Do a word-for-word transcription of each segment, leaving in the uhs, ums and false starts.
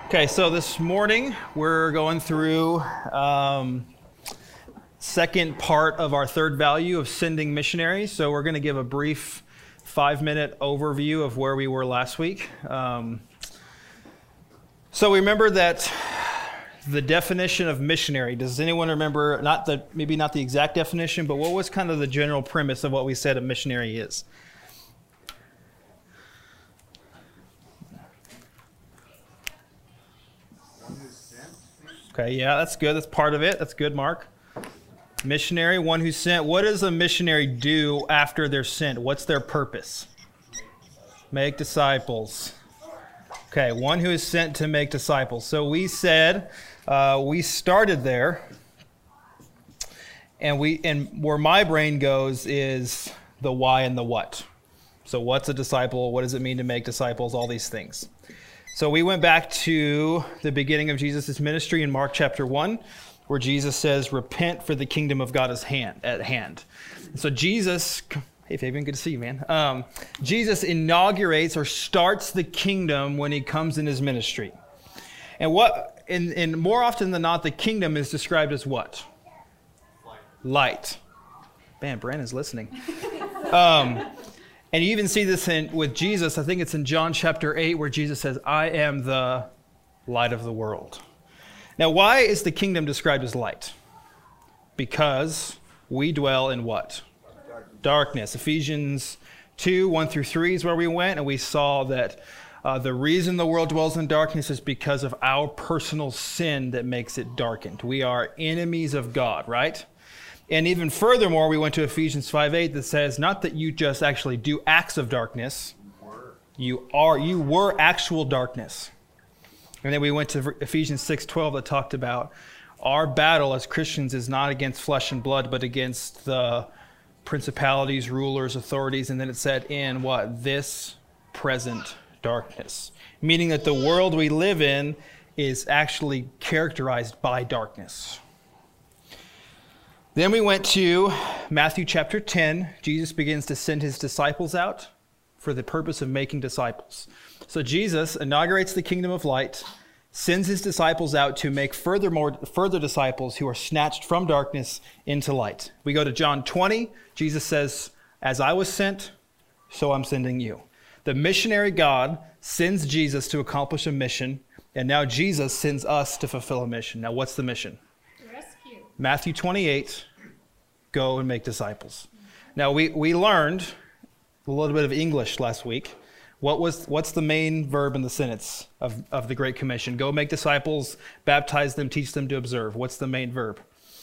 Okay, so this morning we're going through um, second part of our third value of sending missionaries. So we're going to give a brief five-minute overview of where we were last week. Um, so remember that the definition of missionary. Does anyone remember? Not the maybe not the exact definition, but what was kind of the general premise of what we said a missionary is? Okay, yeah, that's good. That's part of it. That's good, Mark. Missionary, one who's sent. What does a missionary do after they're sent? What's their purpose? Make disciples. Okay, one who is sent to make disciples. So we said, uh, we started there, and we and where my brain goes is the why and the what. So what's a disciple? What does it mean to make disciples? All these things. So we went back to the beginning of Jesus' ministry in Mark chapter one, where Jesus says, repent for the kingdom of God is hand, at hand. So Jesus, hey Fabian, good to see you, man. Um, Jesus inaugurates or starts the kingdom when he comes in his ministry. And what, and, and more often than not, the kingdom is described as what? Light. Light. Man, Brandon's listening. Um, And you even see this in, with Jesus. I think it's in John chapter eight where Jesus says, I am the light of the world. Now, why is the kingdom described as light? Because we dwell in what? Darkness. Darkness. Ephesians two, one through three is where we went, and we saw that uh, the reason the world dwells in darkness is because of our personal sin that makes it darkened. We are enemies of God, right? And even furthermore, we went to Ephesians five eight that says, not that you just actually do acts of darkness, you are, you were actual darkness. And then we went to Ephesians six twelve that talked about our battle as Christians is not against flesh and blood, but against the principalities, rulers, authorities. And then it said in what? This present darkness. Meaning that the world we live in is actually characterized by darkness. Then we went to Matthew chapter ten. Jesus begins to send his disciples out for the purpose of making disciples. So Jesus inaugurates the kingdom of light, sends his disciples out to make furthermore, further disciples who are snatched from darkness into light. We go to John twenty. Jesus says, as I was sent, so I'm sending you. The missionary God sends Jesus to accomplish a mission, and now Jesus sends us to fulfill a mission. Now, what's the mission? Matthew twenty-eight, go and make disciples. Now, we, we learned a little bit of English last week. What was what's the main verb in the sentence of, of the Great Commission? Go make disciples, baptize them, teach them to observe. What's the main verb?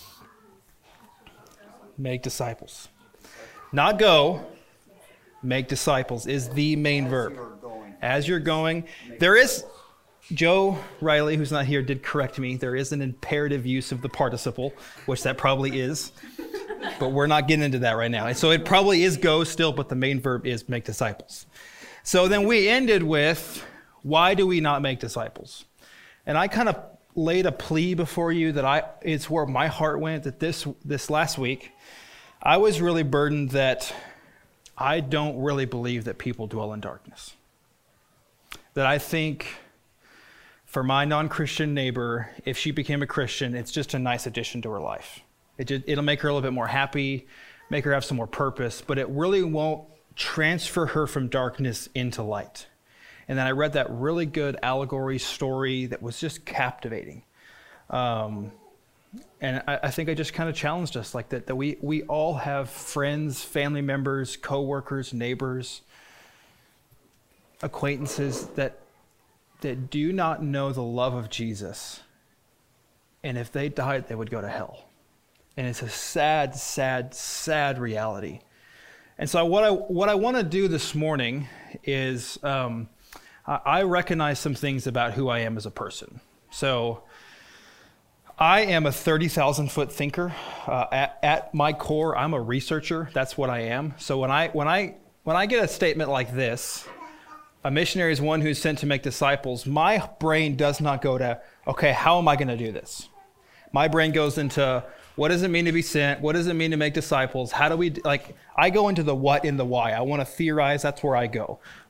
Make disciples. Not go, make disciples is the main verb. As you're going. There is... Joe Riley, who's not here, did correct me. There is an imperative use of the participle, which that probably is, but we're not getting into that right now. And so it probably is go still, but the main verb is make disciples. So then we ended with, why do we not make disciples? And I kind of laid a plea before you that I, it's where my heart went, that this, this last week, I was really burdened that I don't really believe that people dwell in darkness. That I think... For my non-Christian neighbor, if she became a Christian, it's just a nice addition to her life. It just, it'll make her a little bit more happy, make her have some more purpose, but it really won't transfer her from darkness into light. And then I read that really good allegory story that was just captivating. Um, and I, I think I just kind of challenged us like that, that we, we all have friends, family members, coworkers, neighbors, acquaintances that that do not know the love of Jesus. And if they died, they would go to hell. And it's a sad, sad, sad reality. And so what I what I want to do this morning is um, I, I recognize some things about who I am as a person. So I am a thirty thousand foot thinker. Uh, at, at my core, I'm a researcher. That's what I am. So when I when I when I get a statement like this, a missionary is one who's sent to make disciples, my brain does not go to, okay, how am I going to do this? My brain goes into, what does it mean to be sent? What does it mean to make disciples? How do we, like, I go into the what and the why. I want to theorize. That's where I go.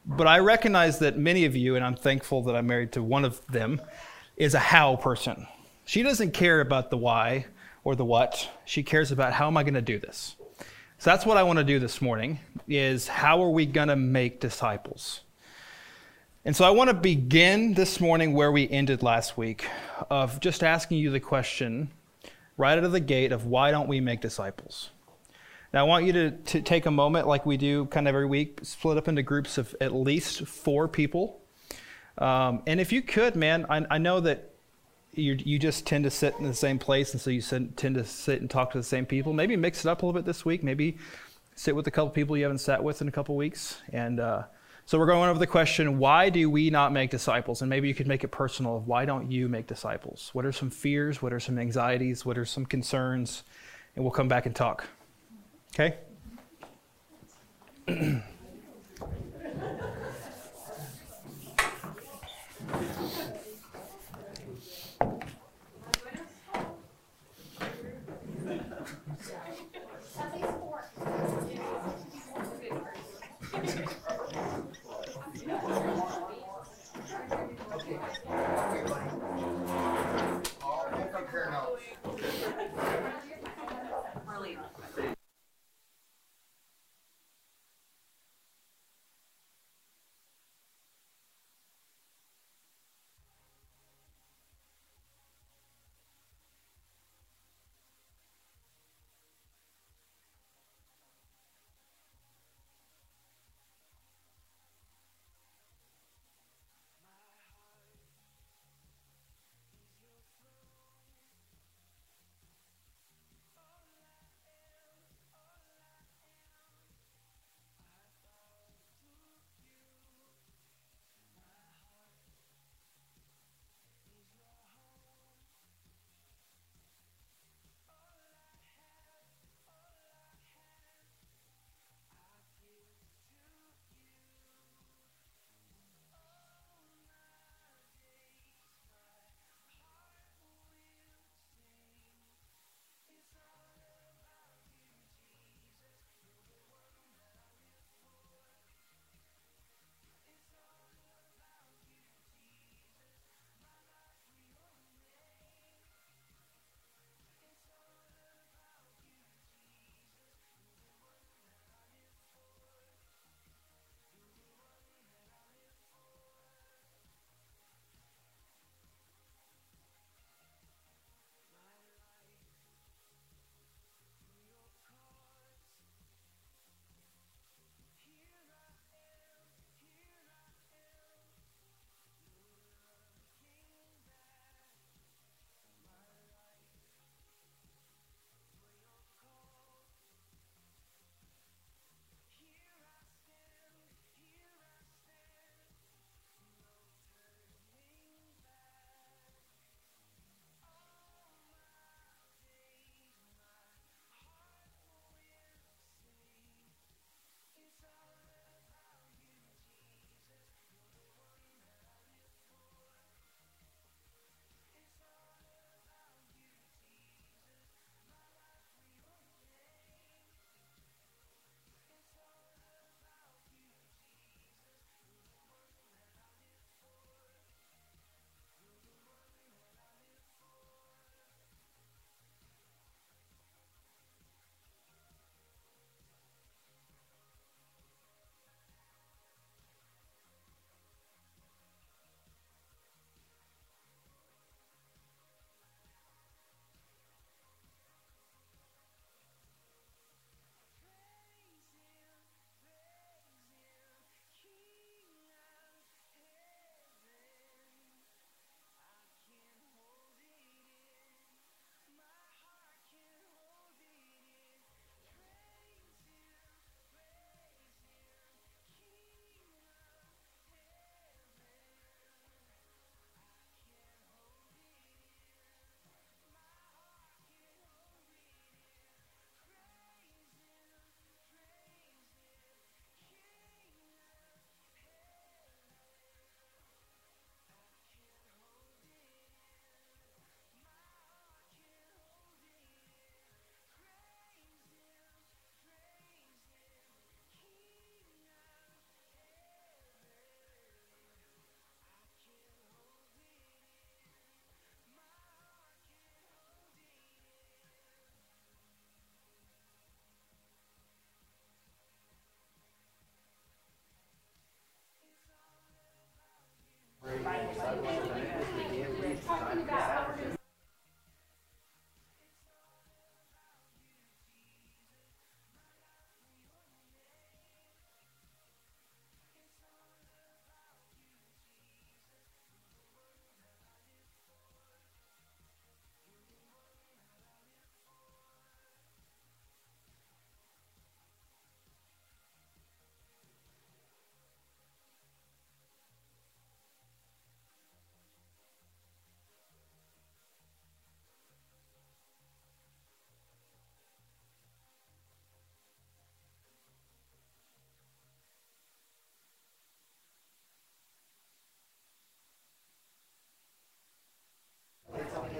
But I recognize that many of you, and I'm thankful that I'm married to one of them, is a how person. She doesn't care about the why or the what. She cares about how am I going to do this. So that's what I want to do this morning, is how are we going to make disciples? And so I want to begin this morning where we ended last week, of just asking you the question right out of the gate of why don't we make disciples? Now I want you to, to take a moment, like we do kind of every week, split up into groups of at least four people. Um, and if you could, man, I, I know that you you just tend to sit in the same place, and so you sit, tend to sit and talk to the same people. Maybe mix it up a little bit this week. Maybe sit with a couple people you haven't sat with in a couple weeks. And uh, so we're going over the question, why do we not make disciples? And maybe you could make it personal of why don't you make disciples? What are some fears? What are some anxieties? What are some concerns? And we'll come back and talk. Okay?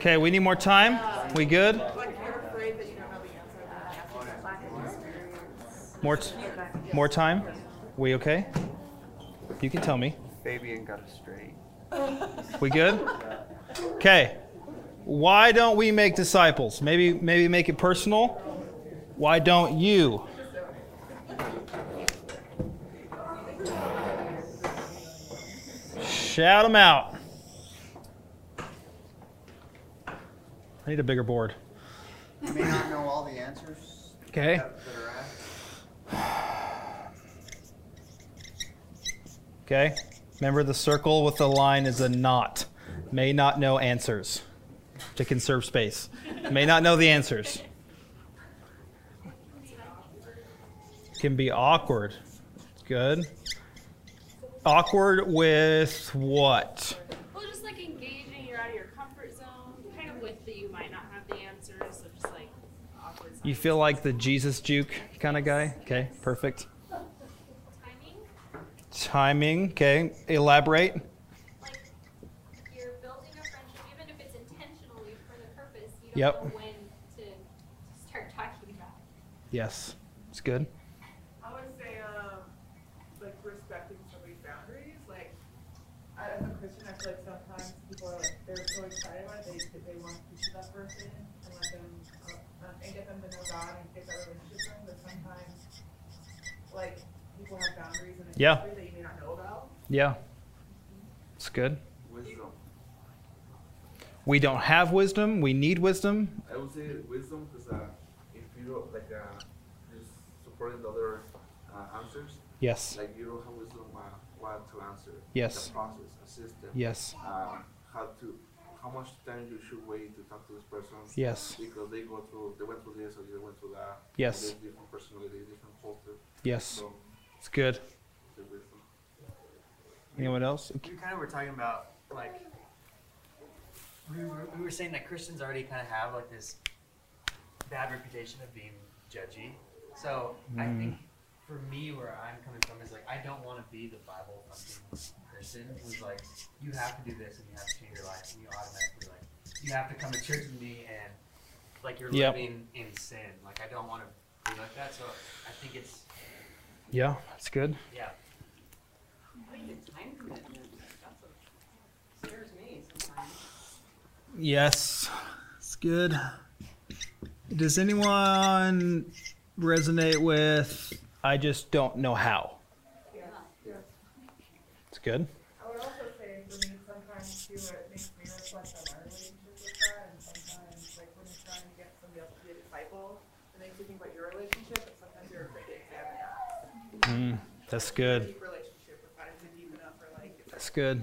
Okay, we need more time. We good? More, t- more time? We okay? You can tell me. Fabian got it straight. We good? Okay. Why don't we make disciples? Maybe, maybe make it personal. Why don't you? Shout them out. I need a bigger board. You may not know all the answers Okay. that, that are asked. Okay. Remember, the circle with the line is a not. May not know answers to conserve space. May not know the answers. Can be awkward. Good. Awkward with what? Well, just like engaging, you're out of your comfort zone, kind of with that you might not have the answers, so just like awkward. You feel like the Jesus juke kind of guy? Okay, perfect. Timing, Timing, okay. Elaborate. like you're building a friendship, even if it's intentionally for the purpose, you don't Yep. know when to start talking about it. Yes, it's good. I would say, um, like respecting somebody's boundaries. Like, I- as a Christian, I feel like sometimes people are like, they're so excited about it, they, they want to teach that person and let them, uh, um, and get them to know God and get that relationship with them. But sometimes, like, people have boundaries in a Yeah. country that you may not know about. Yeah, it's good. Wisdom. We don't have wisdom. We need wisdom. I would say wisdom because uh, if you don't like uh, just supporting the other uh, answers, Yes. like you don't have wisdom uh, what to answer. Yes. The process, a system. Yes. Uh, how to, how much time you should wait to talk to this person. Yes. Because they go through, they went through this or they went through that. Yes. There's different personality, different culture. Yes. So It's good. the wisdom. Anyone else? You kind of were talking about like we were, we were saying that Christians already kind of have like this bad reputation of being judgy. So I think for me, where I'm coming from is like I don't want to be the Bible thumping person who's like you have to do this and you have to change your life and you automatically like you have to come to church with me and like you're Yep. living in sin. Like I don't want to be like that. So I think it's Yeah, that's good. yeah. I think the time commitment, that's what scares me sometimes. Yes, it's good. Does anyone resonate with, I just don't know how? Yeah. Yeah. It's good. I would also say for me, sometimes too, it makes me reflect on my relationship with God, and sometimes, like, when you're trying to get somebody else to be a disciple, it makes you think about your relationship, and sometimes you're afraid to examine that. Mm, that's good. Deep relationship with God, is it deep enough for, like, is That's good.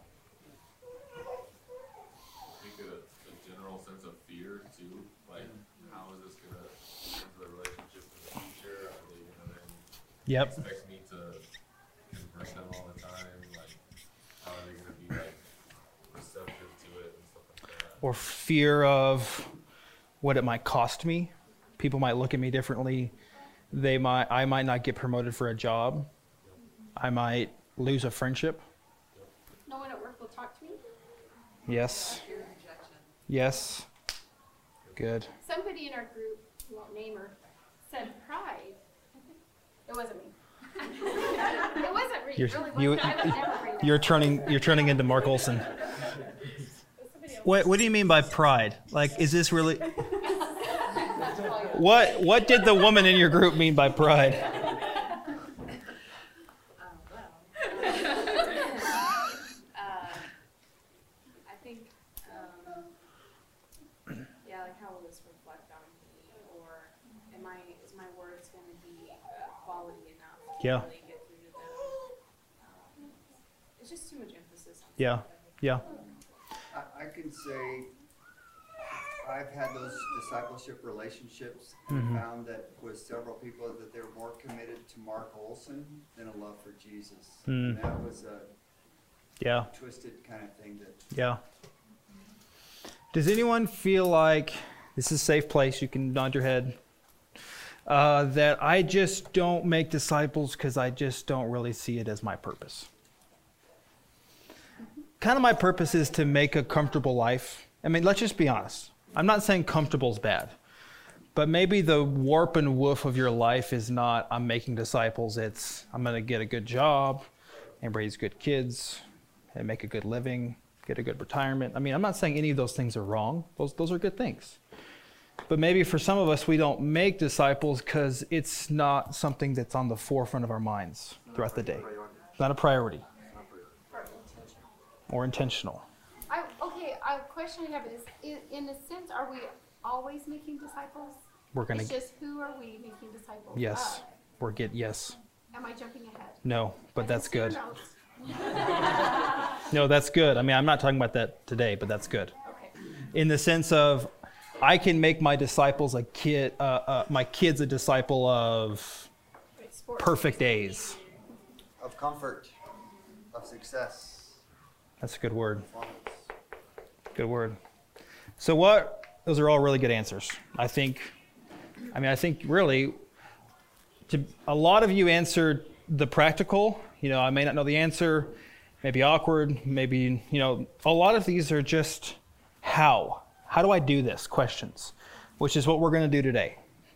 I think a, a general sense of fear too, like how is this gonna enter the relationship in the future? Are they gonna then Yep. expect me to convert them all the time? Like how are they gonna be like receptive to it and stuff like that? Or fear of what it might cost me. People might look at me differently. They might, I might not get promoted for a job. I might lose a friendship. No one at work will talk to me. Yes. Fear of rejection. Yes. Good. Somebody in our group, we won't name her, said pride. It wasn't me. It wasn't me. You're, It really you, wasn't. I would never bring that you're up. turning, you're turning into Mark Olson. What, what do you mean by pride? Like, is this really? What, what did the woman in your group mean by pride? Uh, I think, um, yeah, like how will this reflect on me, or am I, is my words going to be quality enough to Yeah. really get through to them? Um, it's just too much emphasis on Yeah. something. Yeah. I, I can say I've had those discipleship relationships Mhm. and found that with several people that they're more committed to Mark Olson than a love for Jesus. Mm. And that was a Yeah. twisted kind of thing that Yeah. Does anyone feel like, this is a safe place, you can nod your head, uh, that I just don't make disciples because I just don't really see it as my purpose? Kind of my purpose is to make a comfortable life I mean, let's just be honest. I'm not saying comfortable is bad, but maybe the warp and woof of your life is not, I'm making disciples. It's, I'm going to get a good job and raise good kids and make a good living, get a good retirement. I mean, I'm not saying any of those things are wrong. Those, those are good things. But maybe for some of us, we don't make disciples because it's not something that's on the forefront of our minds throughout the day. It's not a priority. Or intentional. I, okay, a question I have is, in, in a sense, are we always making disciples? We're gonna. It's just who are we making disciples Yes. of? We're get yes. Am I jumping ahead? No, but I that's can see good. your notes. No, that's good. I mean, I'm not talking about that today, but that's good. Okay. In the sense of, I can make my disciples a kid, uh, uh, my kids a disciple of Great sport. perfect A's. Of comfort, of success, That's a good word. performance. Good word. So what? Those are all really good answers. I think. I mean, I think really, to, a lot of you answered the practical. You know, I may not know the answer, maybe awkward, maybe, you know, a lot of these are just how. How do I do this? Questions, which is what we're going to do today.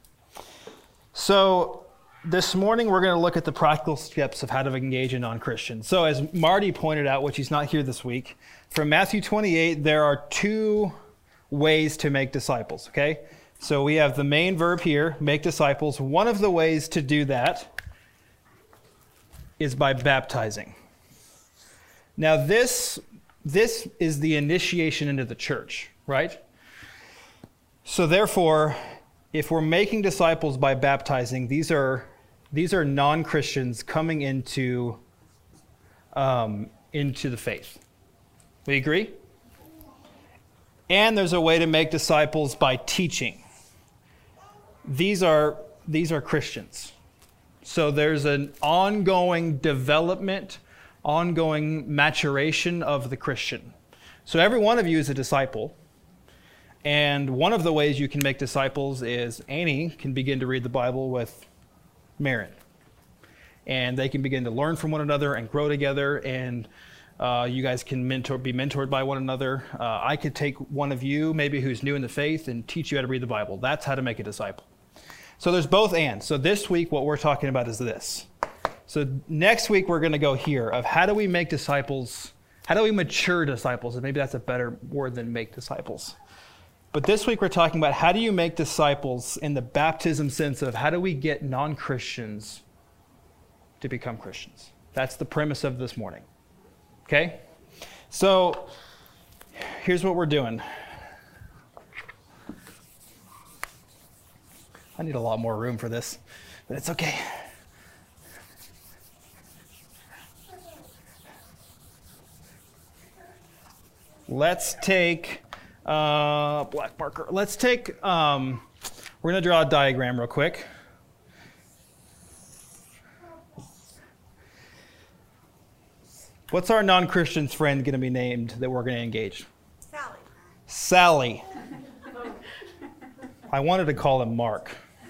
So this morning, we're going to look at the practical steps of how to engage a non-Christian. So as Marty pointed out, which he's not here this week, from Matthew twenty-eight, there are two ways to make disciples, okay? So we have the main verb here, make disciples. One of the ways to do that is by baptizing. Now this, this is the initiation into the church, right? So therefore, if we're making disciples by baptizing, these are these are non-Christians coming into um, into the faith. We agree? And there's a way to make disciples by teaching. These are these are Christians. So there's an ongoing development, ongoing maturation of the Christian. So every one of you is a disciple. And one of the ways you can make disciples is Annie can begin to read the Bible with Marin. And they can begin to learn from one another and grow together. And uh, you guys can mentor, be mentored by one another. Uh, I could take one of you, maybe who's new in the faith, and teach you how to read the Bible. That's how to make a disciple. So there's both and. So this week, what we're talking about is this. So next week, we're going to go here of how do we make disciples, how do we mature disciples? And maybe that's a better word than make disciples. But this week we're talking about how do you make disciples in the baptism sense of how do we get non-Christians to become Christians. That's the premise of this morning. Okay? So here's what we're doing. I need a lot more room for this, but it's okay. Let's take uh, black marker. Let's take, um, we're going to draw a diagram real quick. What's our non-Christian's friend going to be named that we're going to engage? Sally. Sally. I wanted to call him Mark.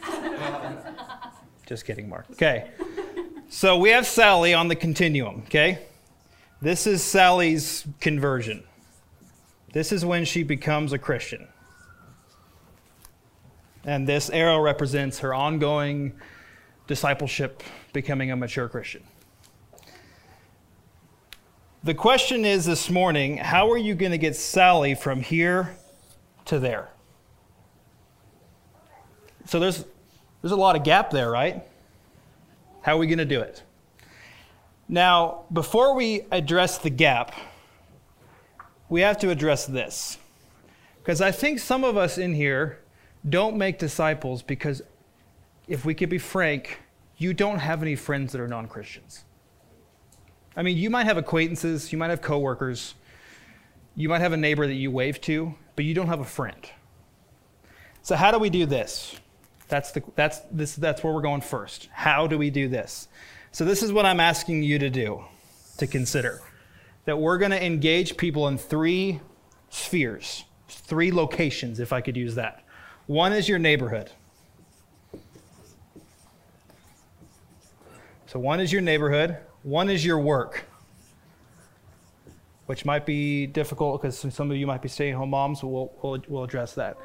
Just kidding, Mark. Okay. So we have Sally on the continuum, okay? This is Sally's conversion. This is when she becomes a Christian. And this arrow represents her ongoing discipleship, becoming a mature Christian. The question is this morning, how are you going to get Sally from here to there? So there's there's a lot of gap there, right? How are we going to do it? Now, before we address the gap, we have to address this. Because I think some of us in here don't make disciples because, if we could be frank, you don't have any friends that are non-Christians. I mean, you might have acquaintances, you might have coworkers, you might have a neighbor that you wave to, but you don't have a friend. So how do we do this? That's the that's this that's where we're going first. How do we do this? So this is what I'm asking you to do, to consider. That we're going to engage people in three spheres, three locations, if I could use that. One is your neighborhood. So one is your neighborhood. One is your work. which might be difficult because some of you might be stay-at-home moms. So we'll, we'll we'll address that.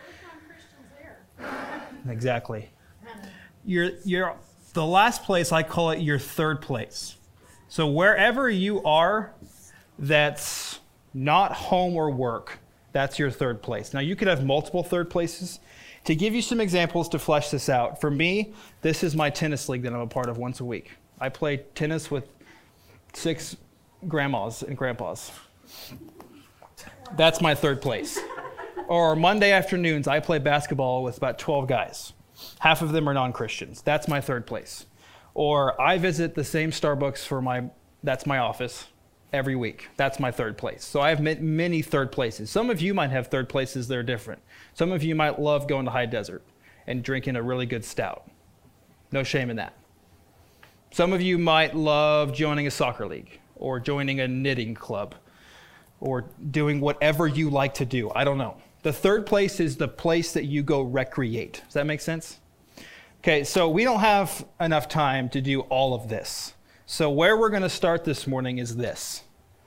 Exactly. You're you're the last place, I call it your third place. So wherever you are, that's not home or work, that's your third place. Now you could have multiple third places. To give you some examples to flesh this out, for me, this is my tennis league that I'm a part of once a week. I play tennis with six grandmas and grandpas. That's my third place. Or Monday afternoons, I play basketball with about twelve guys. Half of them are non-Christians. That's my third place. Or I visit the same Starbucks for my, that's my office, every week. That's my third place. So I have many third places. Some of you might have third places that are different. Some of you might love going to High Desert and drinking a really good stout. No shame in that. Some of you might love joining a soccer league or joining a knitting club or doing whatever you like to do. I don't know. The third place is the place that you go recreate. Does that make sense? Okay, so we don't have enough time to do all of this. So where we're going to start this morning is this.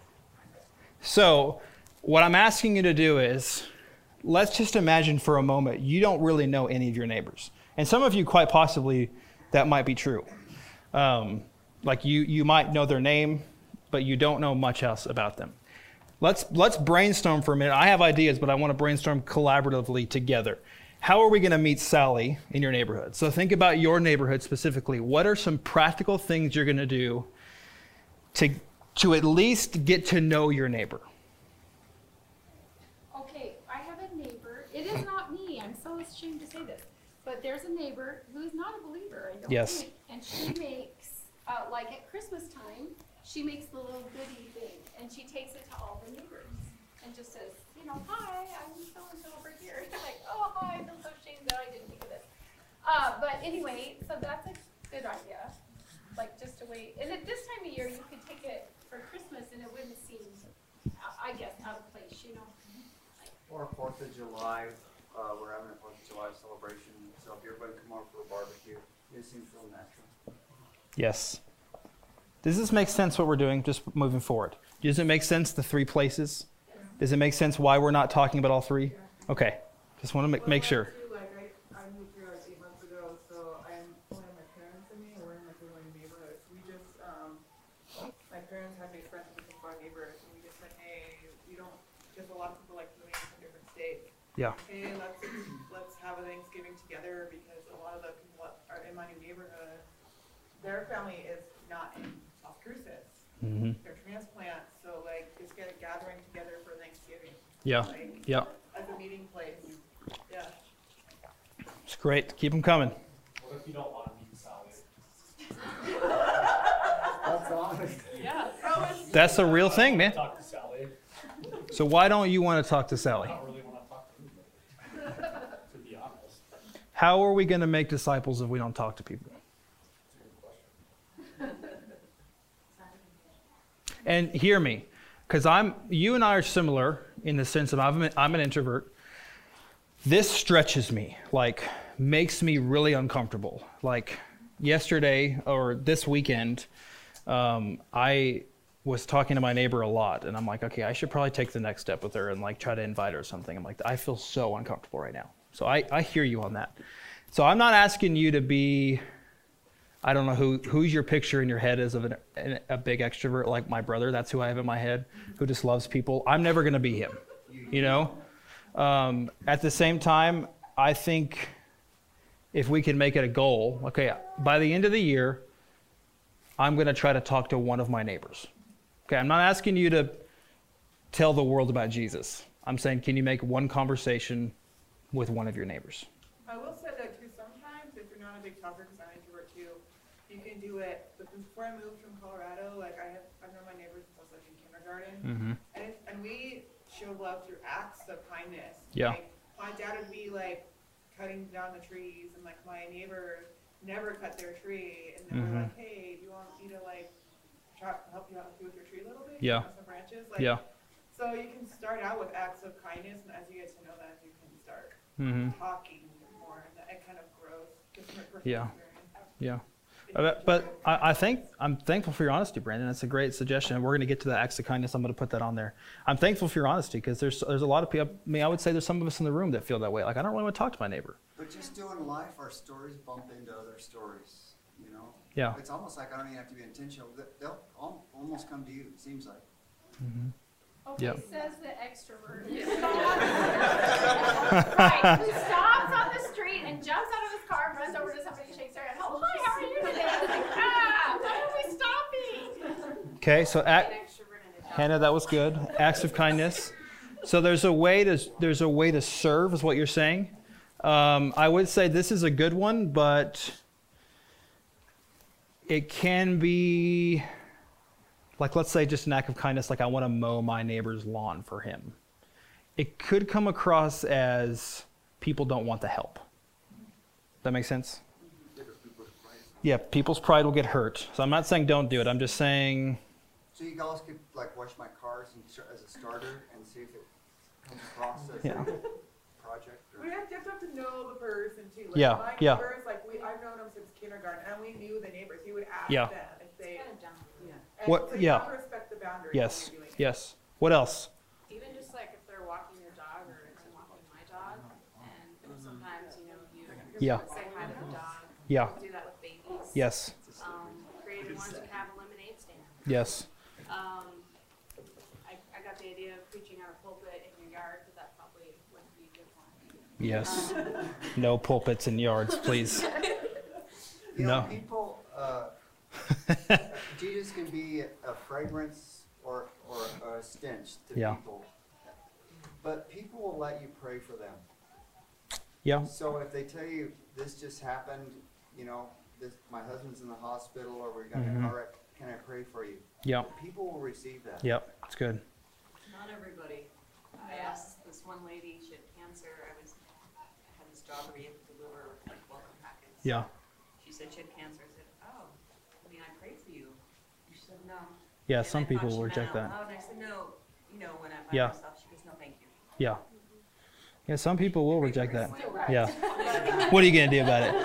So what I'm asking you to do is, let's just imagine for a moment you don't really know any of your neighbors. And some of you, quite possibly, that might be true. Um, like you, you might know their name, but you don't know much else about them. Let's, let's brainstorm for a minute. I have ideas, but I want to brainstorm collaboratively together. How are we going to meet Sally in your neighborhood? So think about your neighborhood specifically. What are some practical things you're going to do to, to at least get to know your neighbor? Okay, I have a neighbor. It is not me. I'm so ashamed to say this. But there's a neighbor who is not a believer, I don't Yes. think. And she makes, uh, like at Christmas time, she makes the little goodie thing. And she takes it to all the neighbors. And just says, you know, hi, I'm so-and-so over here. You're like, oh, hi, I'm so ashamed that I didn't think of this. Uh, but anyway, so that's a good idea. Like just to wait. And at this time of year, you could take it for Christmas and it wouldn't seem, I guess, out of place, you know? Or Fourth of July, uh, we're having a Fourth of July celebration, so if everybody come over for a barbecue, it seems real natural. Yes. Does this make sense what we're doing, just moving forward? Does it make sense, the three places? Does it make sense why we're not talking about all three? Okay, just want to make, make sure. Too, like I, I moved here like eight months ago, so I'm only have my parents and me, and we're in like a really neighborhood. We just, um, my parents have made friends with some of our neighbors, and we just said, hey, we don't, there's a lot of people like moving from different states. Yeah. Hey, let's let's have a Thanksgiving together because a lot of the people that are in my new neighborhood, their family is not in Las Cruces. Mm-hmm. They're transplants, so like just get a gathering together for Thanksgiving. Yeah. Like, Yeah. as a meeting place. Yeah. It's great. Keep them coming. What if you don't want to meet Sally? That's honest. Yeah. That's a real thing, man. Talk to Sally. So why don't you want to talk to Sally? I don't really want to talk to anybody, to be honest. How are we going to make disciples if we don't talk to people? And hear me, because I'm, you and I are similar in the sense that I'm, an, I'm an introvert. This stretches me, like makes me really uncomfortable. Like yesterday or this weekend, um, I was talking to my neighbor a lot, and I'm like, okay, I should probably take the next step with her and like try to invite her or something. I'm like, I feel so uncomfortable right now. So I, I hear you on that. So I'm not asking you to be, I don't know who who's your picture in your head is of an, an, a big extrovert like my brother. That's who I have in my head, who just loves people. I'm never going to be him, you know? Um, at the same time, I think if we can make it a goal, okay, by the end of the year, I'm going to try to talk to one of my neighbors. Okay, I'm not asking you to tell the world about Jesus. I'm saying, can you make one conversation with one of your neighbors? I will say that too, sometimes if you're not a big talker, because I'm an introvert too, you can do it. But before I moved from Colorado, like I have, I've known my neighbors since I was like in kindergarten, Mm-hmm. and it, and we showed love through acts of kindness. Yeah. Like, my dad would be like cutting down the trees, and like my neighbor never cut their tree, and then Mm-hmm. we're like, hey, do you want me to like try help you out with your tree a little bit? Yeah. Cut some branches. Like, Yeah. So you can start out with acts of kindness, and as you get to know them, you can start Mm-hmm. talking more, and it kind of grows. Just from my personal Yeah. experience. Yeah. It But, but I, I think I'm thankful for your honesty, Brandon. That's a great suggestion. And we're going to get to the acts of kindness. I'm going to put that on there. I'm thankful for your honesty because there's there's a lot of people. I mean, I would say there's some of us in the room that feel that way. Like I don't really want to talk to my neighbor. But just doing life, our stories bump into other stories. You know. Yeah. It's almost like I don't even have to be intentional. They- They'll al- almost come to you. It seems like. Mm-hmm. Okay, Yep. says the extrovert. Right, who stops on the street and jumps out of his car and runs over to somebody and shakes their hand. Oh, hi, how are you today? I was like, ah, why are we stopping? Okay, so act, Hannah, that was good. Acts of kindness. So there's a way to there's a way to serve, is what you're saying. Um, I would say this is a good one, but it can be like, let's say, just an act of kindness. Like I want to mow my neighbor's lawn for him. It could come across as people don't want the help. That make sense? Yeah, people's pride will get hurt. So I'm not saying don't do it. I'm just saying. So you guys could like wash my cars and start as a starter and see if it comes across as Yeah. a project. We have, you have to know the person too. Like Yeah, my yeah. neighbors, like we, I've known them since kindergarten, and we knew the neighbors. We would ask Yeah. them if they. Kind of dumb. Yeah. And What- So you yeah. have to respect the boundaries. Yes. When you're doing it. Yes. What else? Even just like if they're walking your dog or if I'm walking my dog, and sometimes, you know, you Yeah. say hi to the dog. Yeah. Do that with babies. Yes. Um, creative ones can have a lemonade stand. Yes. Um, I, I got the idea of preaching on a pulpit in your yard, but that probably wouldn't be a good one. Yes. No pulpits in yards, please. You know, No. people, uh, Jesus can be a fragrance or, or a stench to Yeah. people. But people will let you pray for them. Yeah. So if they tell you this just happened, you know, this, my husband's in the hospital or we got in Mhm. a car wreck, can I pray for you? Yep. People will receive that. Yep. It's good. Not everybody. I asked this one lady, she had cancer, I was, I had this job where you have to deliver like welcome packets. Yeah. She said she had cancer, I said, oh, I mean, I prayed for you. And she said, no. Yeah. And I Some thought people she will meant reject out that. loud, and I said, no, you know, when I'm by Yeah. myself, she goes, no, thank you. Yeah. Yeah. Some people will reject that. Still right. Yeah. What are you gonna do about it?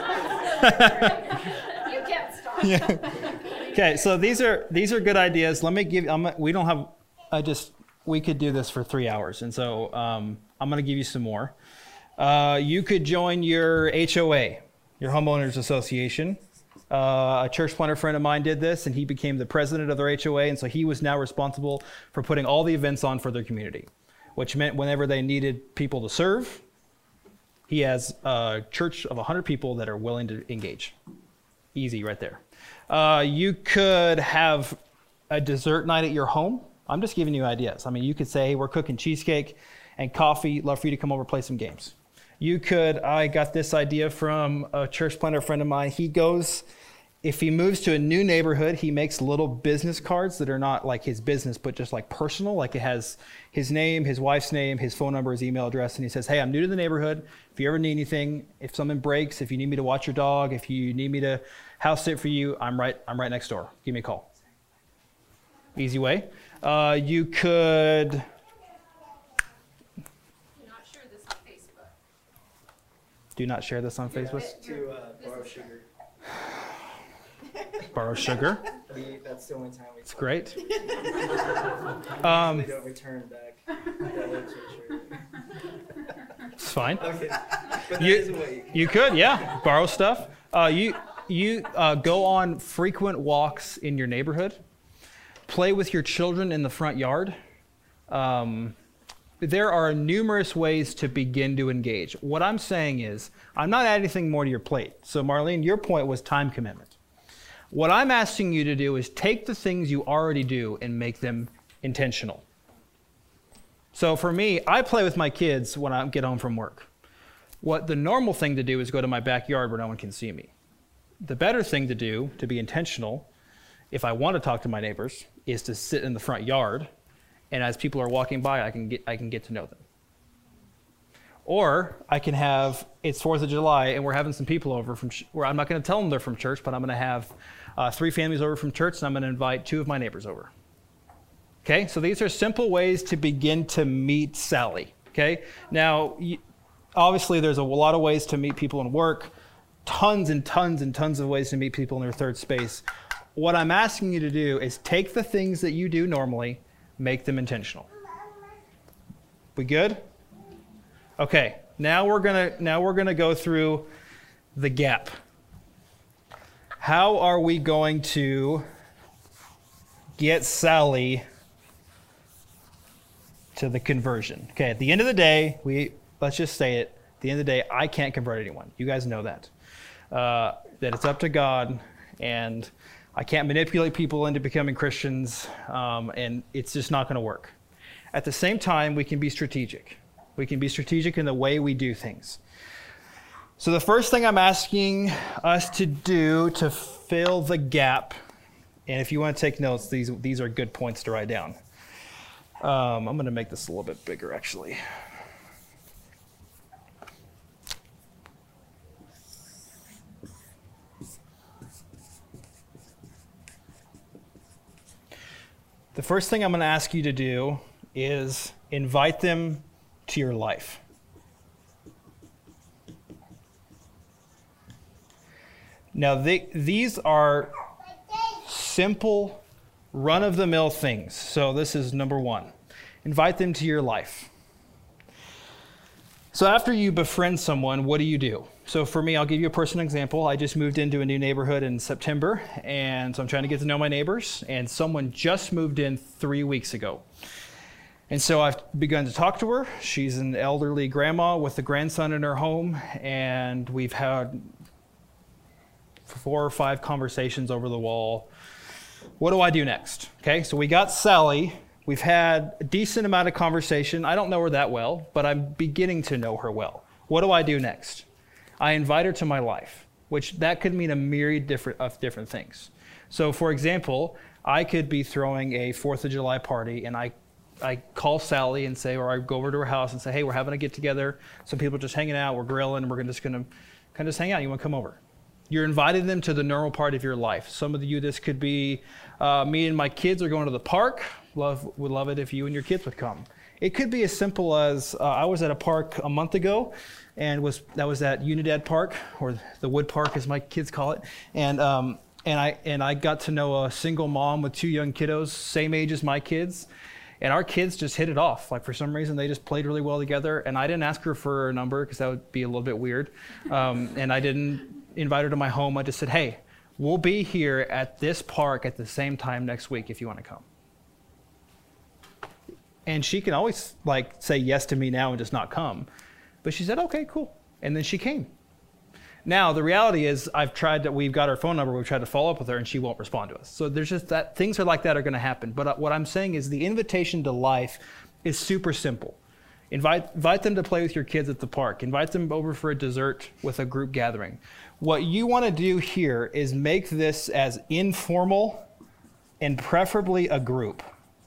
You can't stop. Yeah. Okay. So these are these are good ideas. Let me give. I'm, we don't have. I just we could do this for three hours, and so um, I'm gonna give you some more. Uh, you could join your H O A, your homeowners association. Uh, a church planter friend of mine did this, and he became the president of their H O A, and so he was now responsible for putting all the events on for their community, which meant whenever they needed people to serve, he has a church of one hundred people that are willing to engage. Easy right there. Uh, you could have a dessert night at your home. I'm just giving you ideas. I mean, you could say, hey, we're cooking cheesecake and coffee. Love for you to come over play some games. You could, I got this idea from a church planter friend of mine. He goes, if he moves to a new neighborhood, he makes little business cards that are not like his business, but just like personal. Like it has his name, his wife's name, his phone number, his email address. And he says, hey, I'm new to the neighborhood. If you ever need anything, if something breaks, if you need me to watch your dog, if you need me to house sit for you, I'm right, I'm right next door. Give me a call. Easy way. Uh, you could, You're not sure this on Facebook. do not share this on Facebook. To uh, borrow sugar. Borrow sugar. We, that's the only time we. It's great. We Um, don't return back. the extra sugar. it's fine. Okay. But that You- is a way. You could, yeah, borrow stuff. Uh, you you uh, go on frequent walks in your neighborhood. Play with your children in the front yard. Um, there are numerous ways to begin to engage. What I'm saying is, I'm not adding anything more to your plate. So, Marlene, your point was time commitment. What I'm asking you to do is take the things you already do and make them intentional. So for me, I play with my kids when I get home from work. What the normal thing to do is go to my backyard where no one can see me. The better thing to do, to be intentional, if I want to talk to my neighbors, is to sit in the front yard, and as people are walking by, I can get I can get to know them. Or I can have, it's fourth of July, and we're having some people over from, ch- where I'm not going to tell them they're from church, but I'm going to have uh, three families over from church, and I'm going to invite two of my neighbors over. Okay, so these are simple ways to begin to meet Sally. Okay, now, y- obviously there's a lot of ways to meet people in work. tons and tons and tons of ways to meet people in their third space. What I'm asking you to do is take the things that you do normally, make them intentional. We good? Okay, now we're gonna now we're gonna go through the gap. How are we going to get Sally to the conversion? Okay, at the end of the day, we let's just say it. At the end of the day, I can't convert anyone. You guys know that. Uh, that it's up to God, and I can't manipulate people into becoming Christians, um, and it's just not going to work. At the same time, we can be strategic. We can be strategic in the way we do things. So the first thing I'm asking us to do to fill the gap, and if you want to take notes, these, these are good points to write down. Um, I'm going to make this a little bit bigger, actually. The first thing I'm going to ask you to do is invite them to your life. Now, they, these are simple, run-of-the-mill things. So this is number one. Invite them to your life. So after you befriend someone, what do you do? So for me, I'll give you a personal example. I just moved into a new neighborhood in September, and so I'm trying to get to know my neighbors, and someone just moved in three weeks ago. And so I've begun to talk to her. She's an elderly grandma with a grandson in her home, and we've had four or five conversations over the wall. What do I do next? Okay, so we got Sally. We've had a decent amount of conversation. I don't know her that well, but I'm beginning to know her well. What do I do next? I invite her to my life, which that could mean a myriad different, of different things. So for example, I could be throwing a fourth of July party, and I I call Sally and say, or I go over to her house and say, hey, we're having a get together. Some people are just hanging out, we're grilling, we're just gonna kind of just hang out. You wanna come over? You're inviting them to the normal part of your life. Some of you, this could be uh, me and my kids are going to the park. Love, would love it if you and your kids would come. It could be as simple as uh, I was at a park a month ago, and was that was at Unidad Park, or the Wood Park as my kids call it. And um, and I and I got to know a single mom with two young kiddos, same age as my kids. And our kids just hit it off. Like for some reason, they just played really well together. And I didn't ask her for a number because that would be a little bit weird. Um, and I didn't invite her to my home. I just said, hey, we'll be here at this park at the same time next week if you want to come. And she can always like say yes to me now and just not come. But she said, okay, cool. And then she came. Now, the reality is I've tried to, we've got her phone number, we've tried to follow up with her, and she won't respond to us. So there's just that, things are like that are going to happen. But what I'm saying is the invitation to life is super simple. Invite, invite them to play with your kids at the park. Invite them over for a dessert with a group gathering. What you want to do here is make this as informal and preferably a group.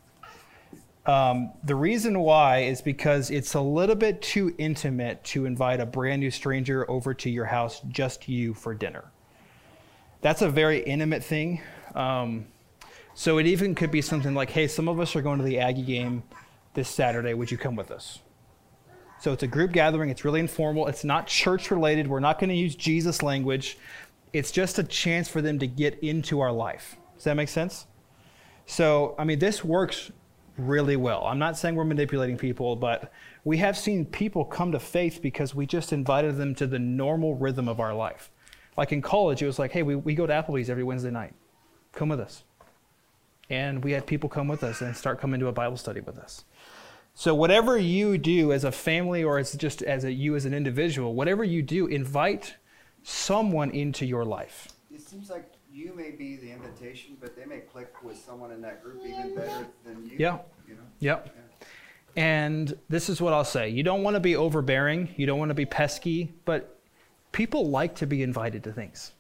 Um, the reason why is because it's a little bit too intimate to invite a brand new stranger over to your house, just you, for dinner. That's a very intimate thing. Um, so it even could be something like, hey, some of us are going to the Aggie game this Saturday. Would you come with us? So it's a group gathering. It's really informal. It's not church related. We're not going to use Jesus language. It's just a chance for them to get into our life. Does that make sense? So, I mean, this works really well. I'm not saying we're manipulating people, but we have seen people come to faith because we just invited them to the normal rhythm of our life. Like in college, it was like, hey, we, we go to Applebee's every Wednesday night. Come with us. And we had people come with us and start coming to a Bible study with us. So whatever you do as a family or as just as a, you as an individual, whatever you do, invite someone into your life. It seems like you may be the invitation, but they may click with someone in that group even better than you. Yeah. You know? Yep. Yeah. And this is what I'll say. You don't want to be overbearing. You don't want to be pesky, but people like to be invited to things.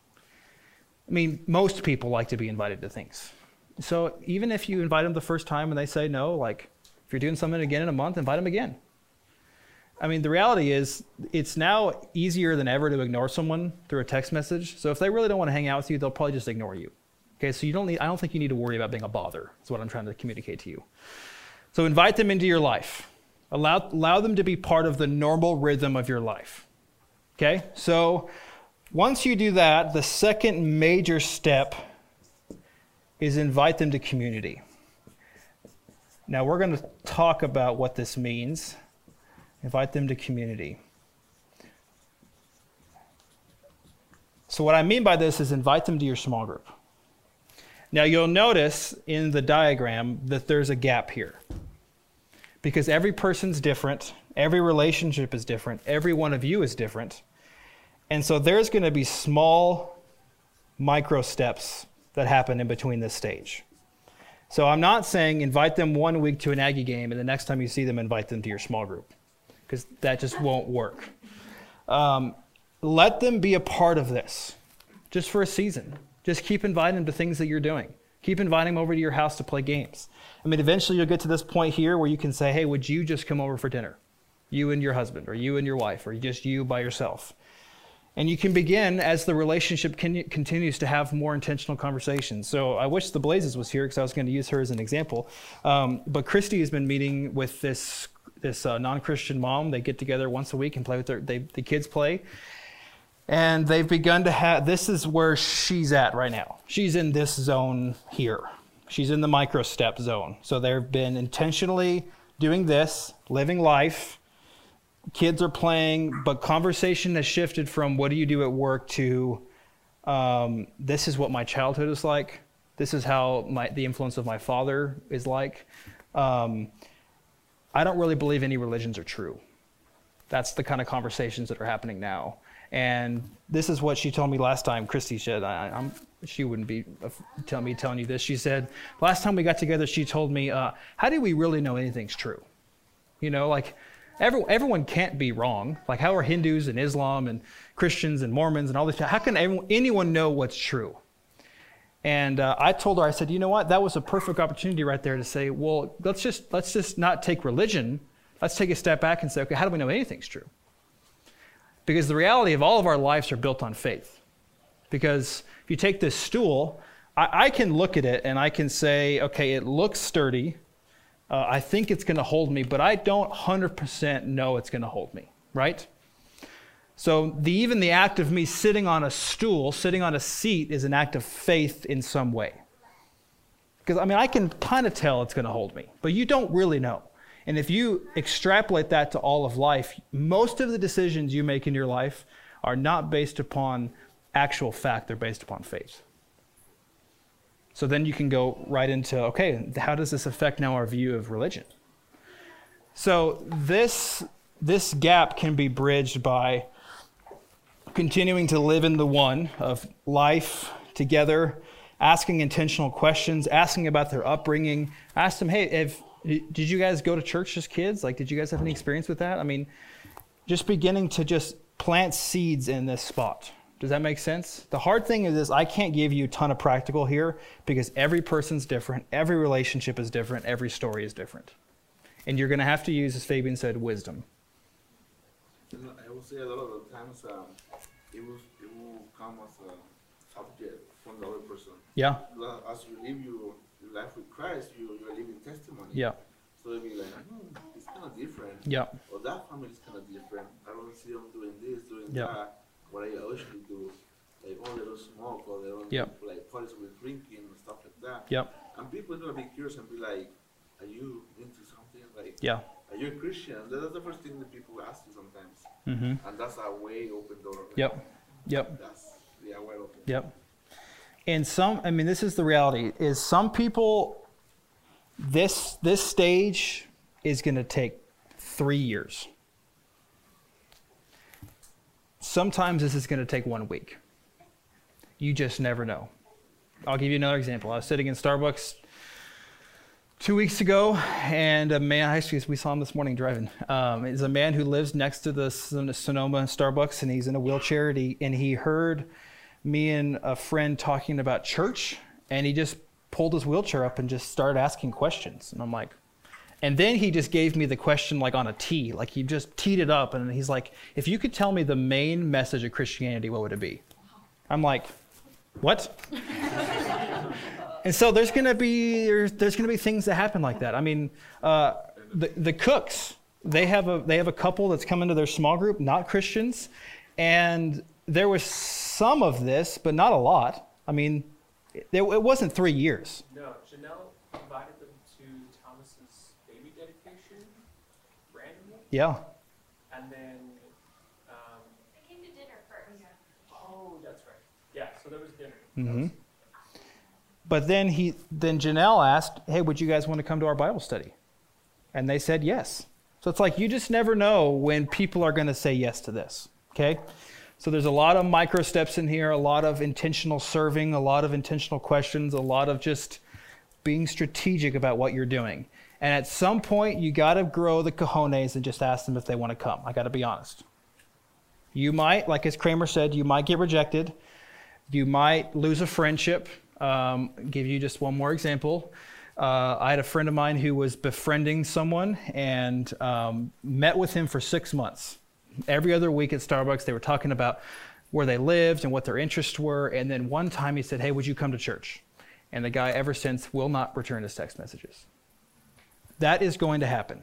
I mean, most people like to be invited to things. So even if you invite them the first time and they say no, like if you're doing something again in a month, invite them again. I mean, the reality is it's now easier than ever to ignore someone through a text message. So if they really don't want to hang out with you, they'll probably just ignore you. Okay, so you don't need, I don't think you need to worry about being a bother. That's what I'm trying to communicate to you. So invite them into your life. Allow, allow them to be part of the normal rhythm of your life. Okay, so Once you do that, the second major step is invite them to community. Now we're going to talk about what this means. Invite them to community. So what I mean by this is invite them to your small group. Now you'll notice in the diagram that there's a gap here. Because every person's different, every relationship is different, every one of you is different. And so there's going to be small micro steps that happen in between this stage. So I'm not saying invite them one week to an Aggie game and the next time you see them, invite them to your small group. Because that just won't work. Um, let them be a part of this, just for a season. Just keep inviting them to things that you're doing. Keep inviting them over to your house to play games. I mean, eventually you'll get to this point here where you can say, hey, would you just come over for dinner? You and your husband, or you and your wife, or just you by yourself. And you can begin, as the relationship can, continues to have more intentional conversations. So I wish the Blazes was here because I was going to use her as an example. Um, but Christy has been meeting with this this uh, non-Christian mom. They get together once a week and play with their, they, the kids play. And they've begun to have, this is where she's at right now. She's in this zone here. She's in the micro step zone. So they've been intentionally doing this, living life. Kids are playing, but conversation has shifted from what do you do at work to um, this is what my childhood is like. This is how my, the influence of my father is like. Um, I don't really believe any religions are true. That's the kind of conversations that are happening now. And this is what she told me last time. Christy said, I, I'm, she wouldn't be uh, tell me telling you this. She said, last time we got together, she told me, uh, how do we really know anything's true? You know, like every, everyone can't be wrong. Like how are Hindus and Islam and Christians and Mormons and all this? How can everyone, anyone know what's true? And uh, I told her, I said, you know what? That was a perfect opportunity right there to say, well, let's just let's just not take religion. Let's take a step back and say, okay, how do we know anything's true? Because the reality of all of our lives are built on faith. Because if you take this stool, I, I can look at it and I can say, okay, it looks sturdy. Uh, I think it's going to hold me, but I don't one hundred percent know it's going to hold me, right? So the, even the act of me sitting on a stool, sitting on a seat, is an act of faith in some way. Because, I mean, I can kind of tell it's going to hold me, but you don't really know. And if you extrapolate that to all of life, most of the decisions you make in your life are not based upon actual fact, they're based upon faith. So then you can go right into, okay, how does this affect now our view of religion? So this, this gap can be bridged by continuing to live in the one of life together, asking intentional questions, asking about their upbringing. Ask them, hey, if, did you guys go to church as kids? Like, did you guys have any experience with that? I mean, just beginning to just plant seeds in this spot. Does that make sense? The hard thing is this, I can't give you a ton of practical here because every person's different, every relationship is different, every story is different. And you're going to have to use, as Fabian said, wisdom. I would say a lot of the times um, it, will, it will come as a subject from the other person. Yeah. As you live your life with Christ, you, you're living testimony. Yeah. So they'll be like, hmm, it's kind of different. Yeah. Or that family is kind of different. I don't see them doing this, doing yeah. that. What I usually do, like, oh, they don't smoke, or they don't yep. like parties with drinking and stuff like that. Yep. And people are gonna be curious and be like, are you into something? Like, yeah. Are you a Christian? That's the first thing that people ask you sometimes. Mm-hmm. And that's a way open door. Yep. Yep. That's yeah, wide open. Yep. And some, I mean, this is the reality, is some people, this this stage is going to take three years. Sometimes this is going to take one week. You just never know. I'll give you another example. I was sitting in Starbucks two weeks ago, and a man, actually we saw him this morning driving, um, is a man who lives next to the Sonoma Starbucks, and he's in a wheelchair, and he, and he heard me and a friend talking about church, and he just pulled his wheelchair up and just started asking questions. And I'm like, and then he just gave me the question like on a tee, like he just teed it up, and he's like, if you could tell me the main message of Christianity, what would it be? I'm like, what? And so there's gonna be there's, there's gonna be things that happen like that. I mean, uh, the the cooks, they have a they have a couple that's come into their small group, not Christians, and there was some of this, but not a lot. I mean, it, it wasn't three years. No, Janelle invited them to Thomas's baby dedication randomly, Yeah. and then, um, They came to dinner first. oh, that's right. Yeah, so there was dinner. Mm-hmm. But then he, then Janelle asked, hey, would you guys want to come to our Bible study? And they said yes. So it's like you just never know when people are going to say yes to this, okay? So there's a lot of micro steps in here, a lot of intentional serving, a lot of intentional questions, a lot of just being strategic about what you're doing. And at some point, you got to grow the cojones and just ask them if they want to come. I got to be honest. You might, like as Kramer said, you might get rejected. You might lose a friendship. Um, give you just one more example. Uh, I had a friend of mine who was befriending someone and um, met with him for six months. Every other week at Starbucks, they were talking about where they lived and what their interests were. And then one time he said, hey, would you come to church? And the guy ever since will not return his text messages. That is going to happen.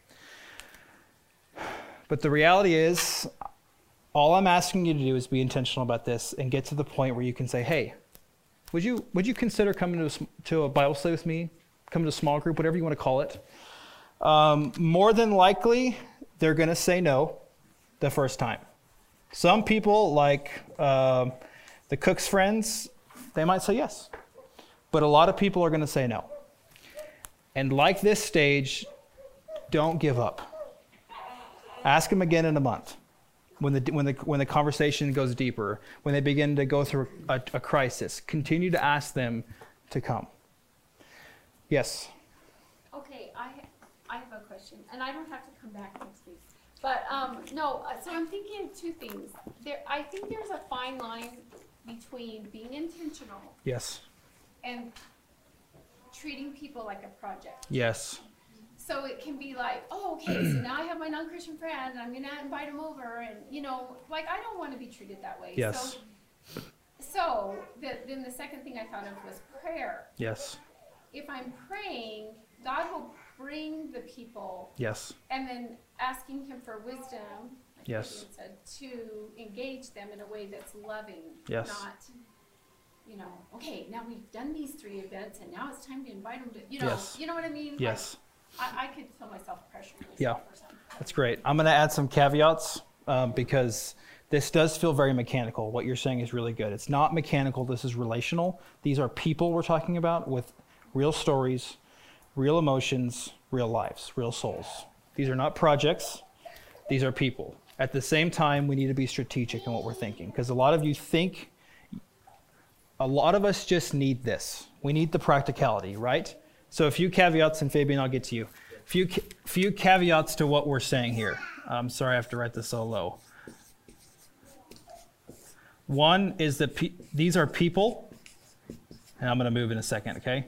But the reality is, all I'm asking you to do is be intentional about this and get to the point where you can say, hey, Would you would you consider coming to a, to a Bible study with me, coming to a small group, whatever you want to call it? Um, more than likely, they're going to say no the first time. Some people, like uh, the Cook's friends, they might say yes. But a lot of people are going to say no. And like this stage, don't give up. Ask them again in a month. When the when the when the conversation goes deeper, when they begin to go through a, a crisis, continue to ask them to come. Yes. Okay, I I have a question, and I don't have to come back next week. But um, no, uh, so I'm thinking of two things. There, I think there's a fine line between being intentional Yes. and treating people like a project. Yes. So it can be like, oh, okay, so now I have my non-Christian friend, and I'm gonna invite him over, and you know, like I don't want to be treated that way. Yes. So, so the, then the second thing I thought of was prayer. Yes. If I'm praying, God will bring the people. Yes. And then asking Him for wisdom, like Yes. Gideon said, to engage them in a way that's loving, Yes. not, you know, okay, now we've done these three events, and now it's time to invite them to, you know, Yes. you know what I mean? Yes. Like, I, I could feel myself pressuring myself Yeah. or something. That's great. I'm going to add some caveats um, because this does feel very mechanical. What you're saying is really good. It's not mechanical. This is relational. These are people we're talking about with real stories, real emotions, real lives, real souls. These are not projects. These are people. At the same time, we need to be strategic in what we're thinking because a lot of you think, a lot of us just need this. We need the practicality, right? So a few caveats, and Fabian, I'll get to you. Few few caveats to what we're saying here. I'm sorry I have to write this so low. One is that pe- these are people, and I'm going to move in a second, okay?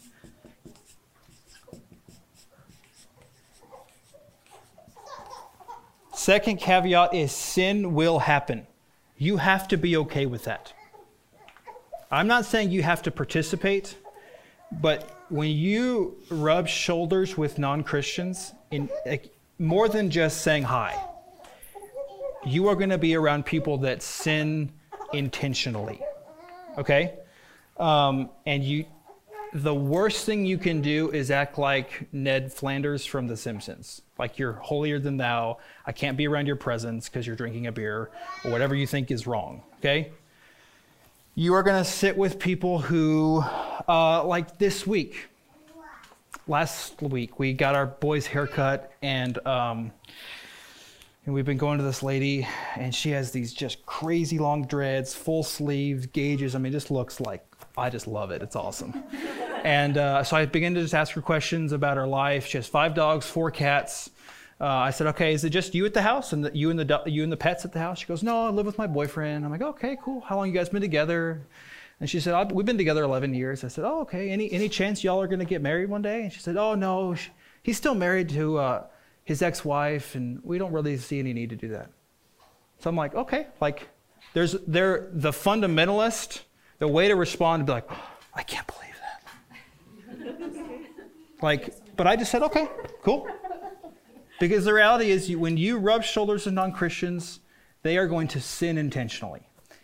Second caveat is sin will happen. You have to be okay with that. I'm not saying you have to participate, but when you rub shoulders with non-Christians, in like, more than just saying hi, you are going to be around people that sin intentionally, okay? Um, and you, the worst thing you can do is act like Ned Flanders from The Simpsons. Like you're holier than thou. I can't be around your presence because you're drinking a beer or whatever you think is wrong, okay? You are going to sit with people who, uh, like this week, last week, we got our boys' haircut, and um, and we've been going to this lady, and she has these just crazy long dreads, full sleeves, gauges. I mean, it just looks like, I just love it. It's awesome. And uh, so I began to just ask her questions about her life. She has five dogs, four cats. Uh, I said, okay, is it just you at the house and the, you and the do- you and the pets at the house? She goes, no, I live with my boyfriend. I'm like, okay, cool. How long you guys been together? And she said, I've, we've been together eleven years. I said, oh, okay. Any any chance y'all are going to get married one day? And she said, oh, no. She, he's still married to uh, his ex-wife, and we don't really see any need to do that. So I'm like, okay. Like, there's there the fundamentalist, the way to respond to be like, oh, I can't believe that. Like, but I just said, okay, cool. Because the reality is, you, when you rub shoulders with non-Christians, they are going to sin intentionally.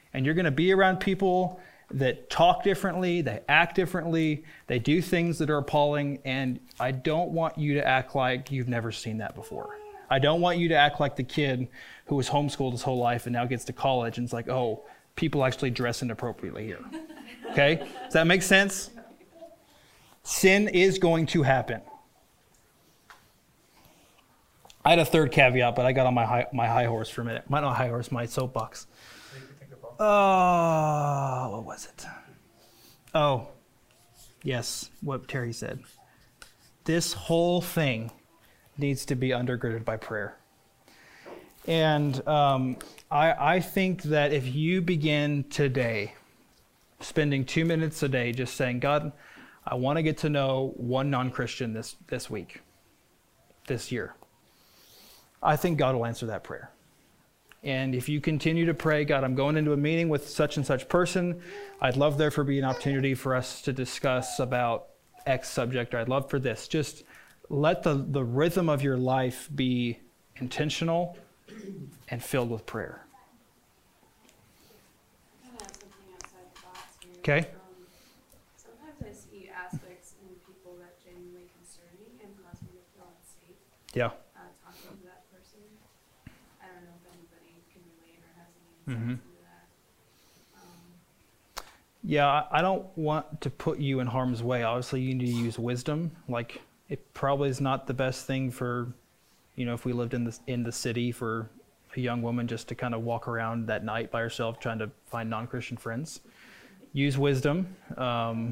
And you're going to be around people that talk differently, they act differently, they do things that are appalling, and I don't want you to act like you've never seen that before. I don't want you to act like the kid who was homeschooled his whole life and now gets to college and it's like, oh, people actually dress inappropriately here. Okay? Does that make sense? Sin is going to happen. I had a third caveat, but I got on my high, my high horse for a minute. My not high horse, my soapbox. Oh, what was it? Oh, yes, what Terry said. This whole thing needs to be undergirded by prayer. And um, I, I think that if you begin today spending two minutes a day just saying, God, I want to get to know one non-Christian this, this week, this year, I think God will answer that prayer. And if you continue to pray, God, I'm going into a meeting with such and such person. I'd love there for be an opportunity for us to discuss about X subject, or I'd love for this. Just let the, the rhythm of your life be intentional and filled with prayer. I have something outside the box here. Okay. Um, sometimes I see aspects in people that genuinely concern me and cause me to feel unsafe. Yeah. Uh, talking to that person. I don't know if anybody can relate or has any Mm-hmm. insights into that. Um, Yeah, I I don't want to put you in harm's way. Obviously, you need to use wisdom. Like, it probably is not the best thing for, you know, if we lived in the, in the city, for a young woman just to kind of walk around that night by herself trying to find non-Christian friends. Use wisdom. Um,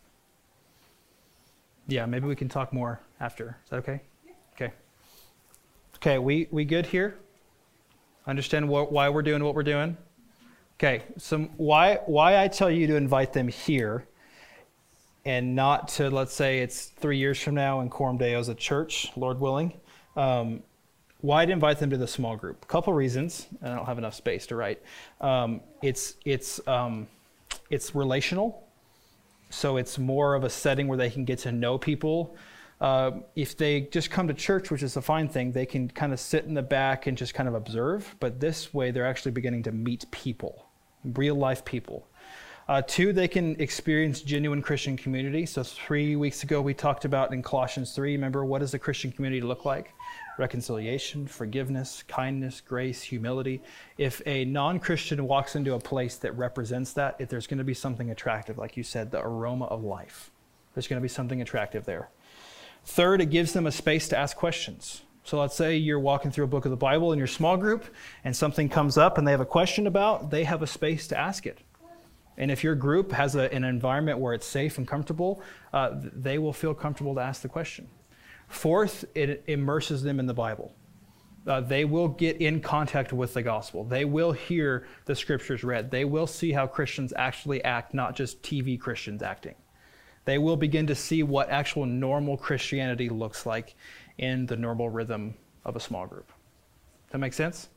yeah, maybe we can talk more after. Is that okay? Okay. Okay, we, we good here? Understand what, why we're doing what we're doing? Okay, so why why I tell you to invite them here and not to, let's say it's three years from now and Coram Deo is a church, Lord willing. Um, why I'd invite them to the small group? A couple reasons, and I don't have enough space to write. Um, it's it's um, it's relational, so it's more of a setting where they can get to know people. Uh, if they just come to church, which is a fine thing, they can kind of sit in the back and just kind of observe. But this way, they're actually beginning to meet people, real life people. Uh, two, they can experience genuine Christian community. So three weeks ago, we talked about in Colossians three, remember, what does a Christian community look like? Reconciliation, forgiveness, kindness, grace, humility. If a non-Christian walks into a place that represents that, if there's going to be something attractive, like you said, the aroma of life, there's going to be something attractive there. Third, it gives them a space to ask questions. So let's say you're walking through a book of the Bible in your small group and something comes up and they have a question about, they have a space to ask it. And if your group has a, an environment where it's safe and comfortable, uh, they will feel comfortable to ask the question. Fourth, it immerses them in the Bible. Uh, they will get in contact with the gospel. They will hear the scriptures read. They will see how Christians actually act, not just T V Christians acting. They will begin to see what actual normal Christianity looks like in the normal rhythm of a small group. Does that make sense?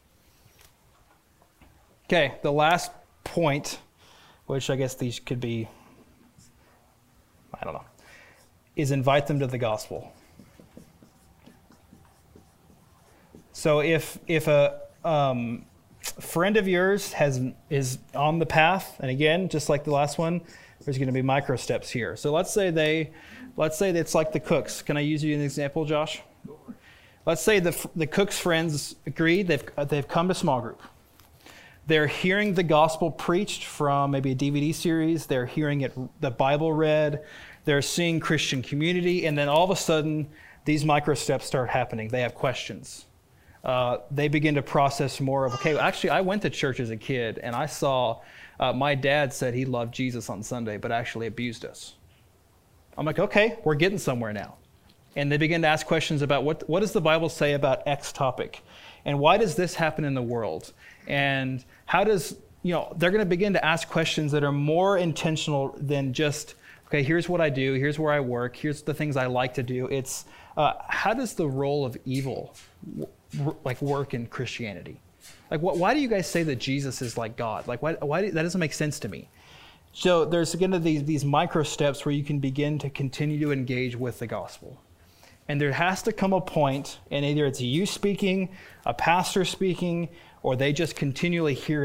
Okay, the last point, which I guess these could be, I don't know, is invite them to the gospel. So if if a um, friend of yours has is on the path, and again, just like the last one, there's going to be micro steps here. So let's say they, let's say it's like the cooks. Can I use you as an example, Josh? Let's say the the cook's friends agreed. They've they've come to small group. They're hearing the gospel preached from maybe a D V D series. They're hearing it, the Bible read. They're seeing Christian community, and then all of a sudden, these micro steps start happening. They have questions. Uh, they begin to process more of, okay, actually, I went to church as a kid, and I saw uh, my dad said he loved Jesus on Sunday, but actually abused us. I'm like, okay, we're getting somewhere now. And they begin to ask questions about what what does the Bible say about X topic? And why does this happen in the world? And how does, you know, they're going to begin to ask questions that are more intentional than just, okay, here's what I do, here's where I work, here's the things I like to do. It's, uh, how does the role of evil w- like work in Christianity? Like, what, why do you guys say that Jesus is like God? Like, why, why do, that doesn't make sense to me. So there's, again, these, these micro steps where you can begin to continue to engage with the gospel. And there has to come a point, and either it's you speaking, a pastor speaking, or they just continually hear it,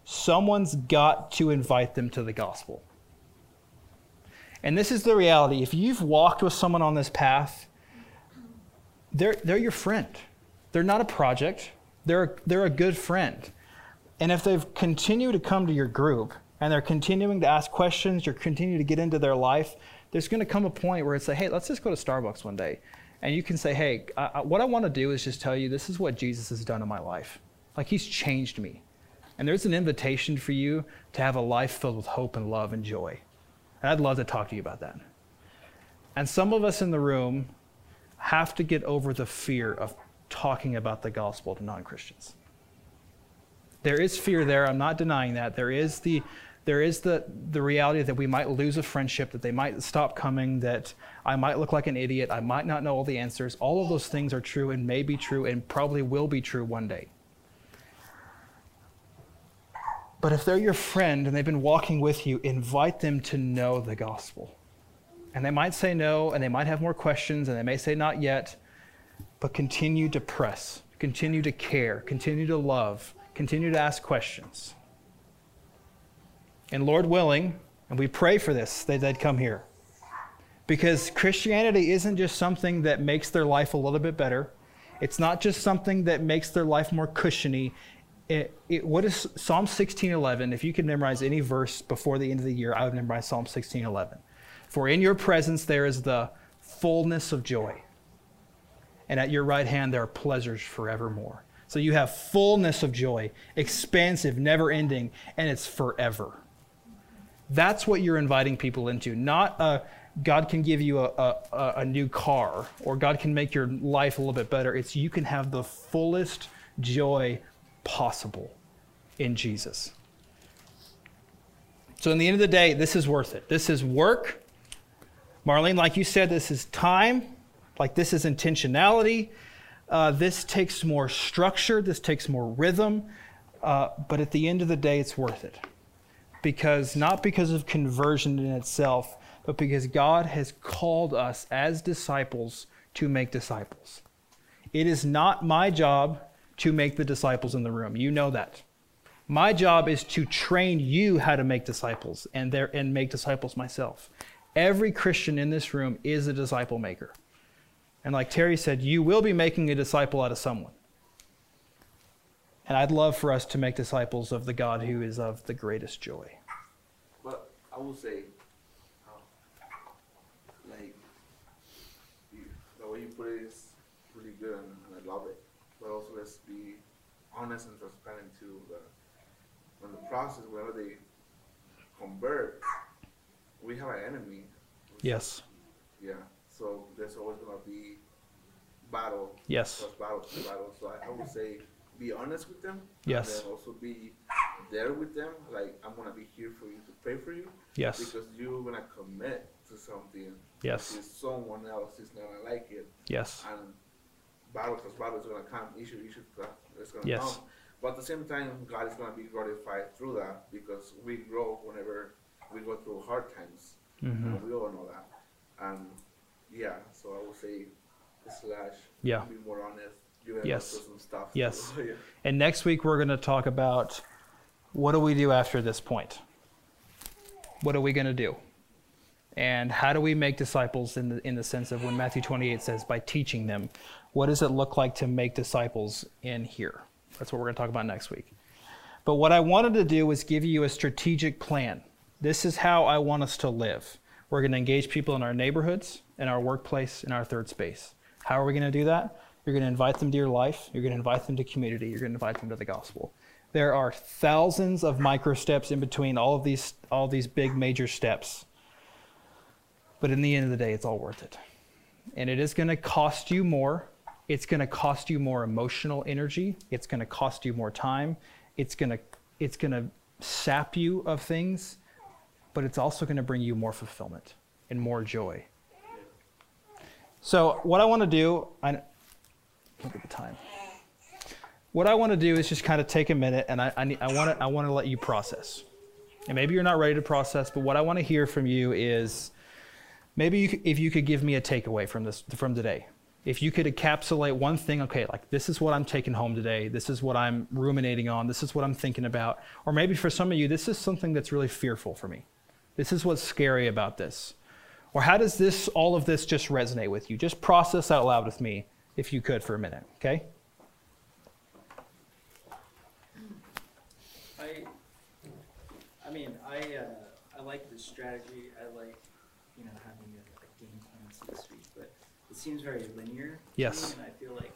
someone's got to invite them to the gospel. And this is the reality. If you've walked with someone on this path, they're, they're your friend. They're not a project. They're, they're a good friend. And if they've continued to come to your group and they're continuing to ask questions, you're continuing to get into their life, there's going to come a point where it's like, hey, let's just go to Starbucks one day. And you can say, hey, I, I, what I want to do is just tell you this is what Jesus has done in my life. Like, he's changed me. And there's an invitation for you to have a life filled with hope and love and joy. And I'd love to talk to you about that. And some of us in the room have to get over the fear of talking about the gospel to non-Christians. There is fear there. I'm not denying that. There is the there is the, the reality that we might lose a friendship, that they might stop coming, that I might look like an idiot, I might not know all the answers. All of those things are true and may be true and probably will be true one day. But if they're your friend and they've been walking with you, invite them to know the gospel. And they might say no, and they might have more questions, and they may say not yet, but continue to press, continue to care, continue to love, continue to ask questions. And Lord willing, and we pray for this, that they'd come here. Because Christianity isn't just something that makes their life a little bit better. It's not just something that makes their life more cushiony. It, it, what is Psalm sixteen eleven? If you could memorize any verse before the end of the year, I would memorize Psalm sixteen eleven. For in your presence there is the fullness of joy. And at your right hand there are pleasures forevermore. So you have fullness of joy, expansive, never ending, and it's forever. That's what you're inviting people into. Not a, God can give you a, a, a new car, or God can make your life a little bit better. It's you can have the fullest joy possible in Jesus. So in the end of the day, this is worth it. This is work. Marlene, like you said, this is time. Like, this is intentionality. Uh, this takes more structure. This takes more rhythm. Uh, but at the end of the day, it's worth it. Because not because of conversion in itself, but because God has called us as disciples to make disciples. It is not my job to make the disciples in the room. You know that. My job is to train you how to make disciples and, there, and make disciples myself. Every Christian in this room is a disciple maker. And like Terry said, you will be making a disciple out of someone. And I'd love for us to make disciples of the God who is of the greatest joy. But I will say, um, like, you, the way you put it is really good, and, and I love it. But also, let's be honest and transparent too. That when the process, whenever they convert, we have an enemy. Yes. Yeah. So there's always gonna be battle. Yes. Plus battle, plus battle. So I, I would say, be honest with them. Yes. And then also be there with them. Like, I'm gonna be here for you to pray for you. Yes. Because you're gonna commit to something. Yes. If someone else is not gonna like it. Yes. And battle plus battle is gonna come. Issue, issue, it's gonna Yes. come. But at the same time, God is gonna be glorified through that, because we grow whenever we go through hard times. Mm-hmm. And we all know that. And yeah, so I would say slash. Yeah. Be more honest. You're gonna Yes. go through some stuff. Yes. So, yeah. And next week we're going to talk about what do we do after this point? What are we going to do? And how do we make disciples in the in the sense of when Matthew twenty-eight says by teaching them? What does it look like to make disciples in here? That's what we're going to talk about next week. But what I wanted to do was give you a strategic plan. This is how I want us to live. We're going to engage people in our neighborhoods, in our workplace, in our third space. How are we going to do that? You're going to invite them to your life. You're going to invite them to community. You're going to invite them to the gospel. There are thousands of micro steps in between all of these, all these big major steps. But in the end of the day, it's all worth it. And it is going to cost you more. It's going to cost you more emotional energy. It's going to cost you more time. It's going to, it's going to sap you of things, but it's also going to bring you more fulfillment and more joy. So what I want to do, I, look at the time. What I want to do is just kind of take a minute, and I, I, need, I want to I want to let you process. And maybe you're not ready to process, but what I want to hear from you is maybe you, if you could give me a takeaway from this from today. If you could encapsulate one thing, okay, like this is what I'm taking home today. This is what I'm ruminating on. This is what I'm thinking about. Or maybe for some of you, this is something that's really fearful for me. This is what's scary about this. Or how does this, all of this just resonate with you? Just process out loud with me, if you could, for a minute, okay? I, I mean, I, uh, I like the strategy. I like, you know, having a, a game plan, so to speak, but it seems very linear. Yes. To me, and I feel like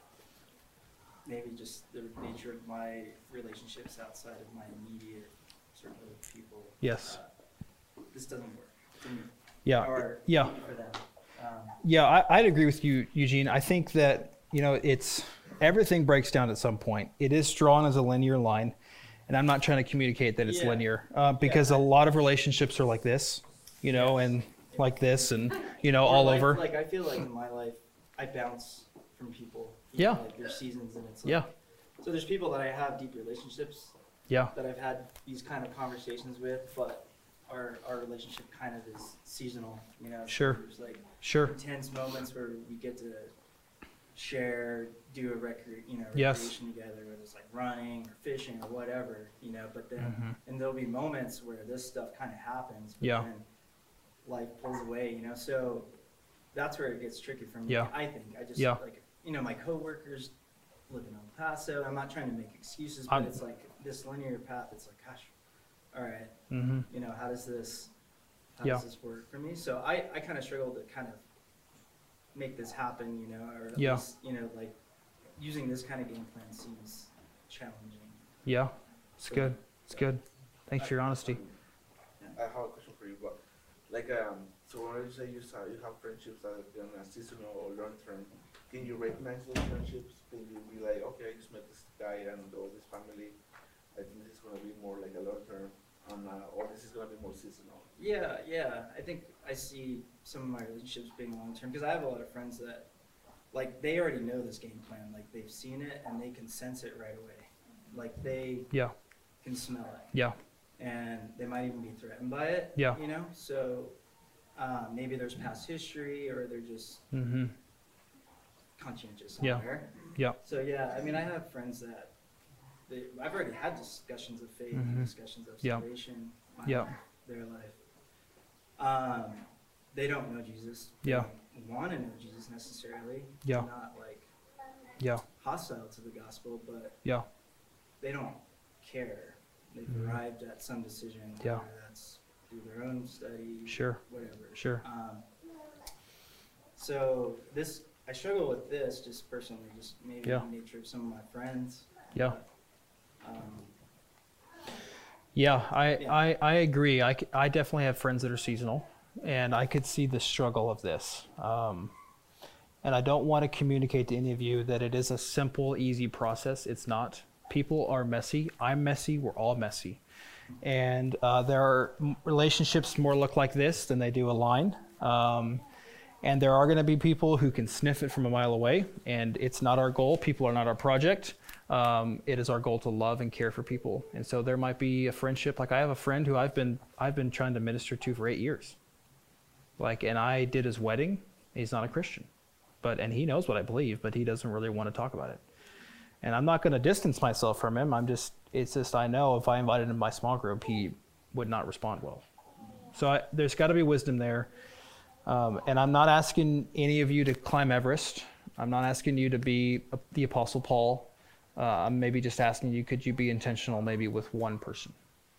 maybe just the nature of my relationships outside of my immediate circle of people. Yes. Uh, this doesn't work for me. Yeah. Or Yeah. maybe for them. Um, Yeah, I, I'd agree with you, Eugene. I think that, you know, it's, everything breaks down at some point. It is drawn as a linear line, and I'm not trying to communicate that it's Yeah. linear, uh, because a lot of relationships are like this, you know, and like this, and, you know, or all life- over. Like, I feel like in my life, I bounce from people. you Yeah. know, Like, there's seasons, and it's like, Yeah. so there's people that I have deep relationships Yeah. that I've had these kind of conversations with, but our our relationship kind of is seasonal, you know. so Sure. There's like Sure. intense moments where we get to share, do a recre you know, Yes. recreation together, whether it's like running or fishing or whatever, you know. But then, Mhm. and there'll be moments where this stuff kind of happens, but Yeah. then life pulls away, you know. So that's where it gets tricky for me. Yeah. I think I just Yeah. like you know my coworkers live in El Paso. I'm not trying to make excuses, but I'm- it's like this linear path. It's like, gosh, all right, Mm-hmm. you know, how does this, how Yeah. does this work for me? So I, I kind of struggle to kind of make this happen, you know, or at Yeah. least, you know, like using this kind of game plan seems challenging. Yeah. It's good. It's good. Thanks for your honesty. I have a question for you, but like, um, so when you say you start, you have friendships that are on a seasonal or long term, can you recognize those friendships? Can you be like, okay, I just met this guy and or this family, I think this is gonna be more like a long term, um, uh, or this is gonna be more seasonal? Yeah, yeah. I think I see some of my relationships being long term because I have a lot of friends that, like, they already know this game plan. Like, they've seen it and they can sense it right away. Like, they Yeah. can smell it. Yeah. And they might even be threatened by it. Yeah. You know? So uh, maybe there's past history or they're just Mm-hmm. conscientious Yeah. somewhere. Yeah. So, yeah, I mean, I have friends that they, I've already had discussions of faith, Mhm. discussions of Yeah. salvation, my Yeah. life, their life. Um, they don't know Jesus. They Yeah. don't want to know Jesus necessarily. Yeah. They're not like Yeah. hostile to the gospel, but Yeah. they don't care. They've Mhm. arrived at some decision, Yeah. whether that's through their own study, Sure. whatever. Sure. Um, so this, I struggle with this just personally, just maybe Yeah. the nature of some of my friends. Yeah. Um, Yeah, I, Yeah. I, I agree. I, c- I definitely have friends that are seasonal, and I could see the struggle of this. Um, and I don't want to communicate to any of you that it is a simple, easy process. It's not. People are messy. I'm messy. We're all messy. And uh, there are m- relationships more look like this than they do a line. Um, and there are going to be people who can sniff it from a mile away, and it's not our goal. People are not our project. Um, it is our goal to love and care for people. And so there might be a friendship. Like I have a friend who I've been I've been trying to minister to for eight years. Like, and I did his wedding. He's not a Christian, but and he knows what I believe, but he doesn't really want to talk about it. And I'm not going to distance myself from him. I'm just it's just I know if I invited him to my small group, he would not respond well. So I, there's got to be wisdom there. Um, and I'm not asking any of you to climb Everest. I'm not asking you to be a, the Apostle Paul. Uh, I'm maybe just asking you, could you be intentional maybe with one person?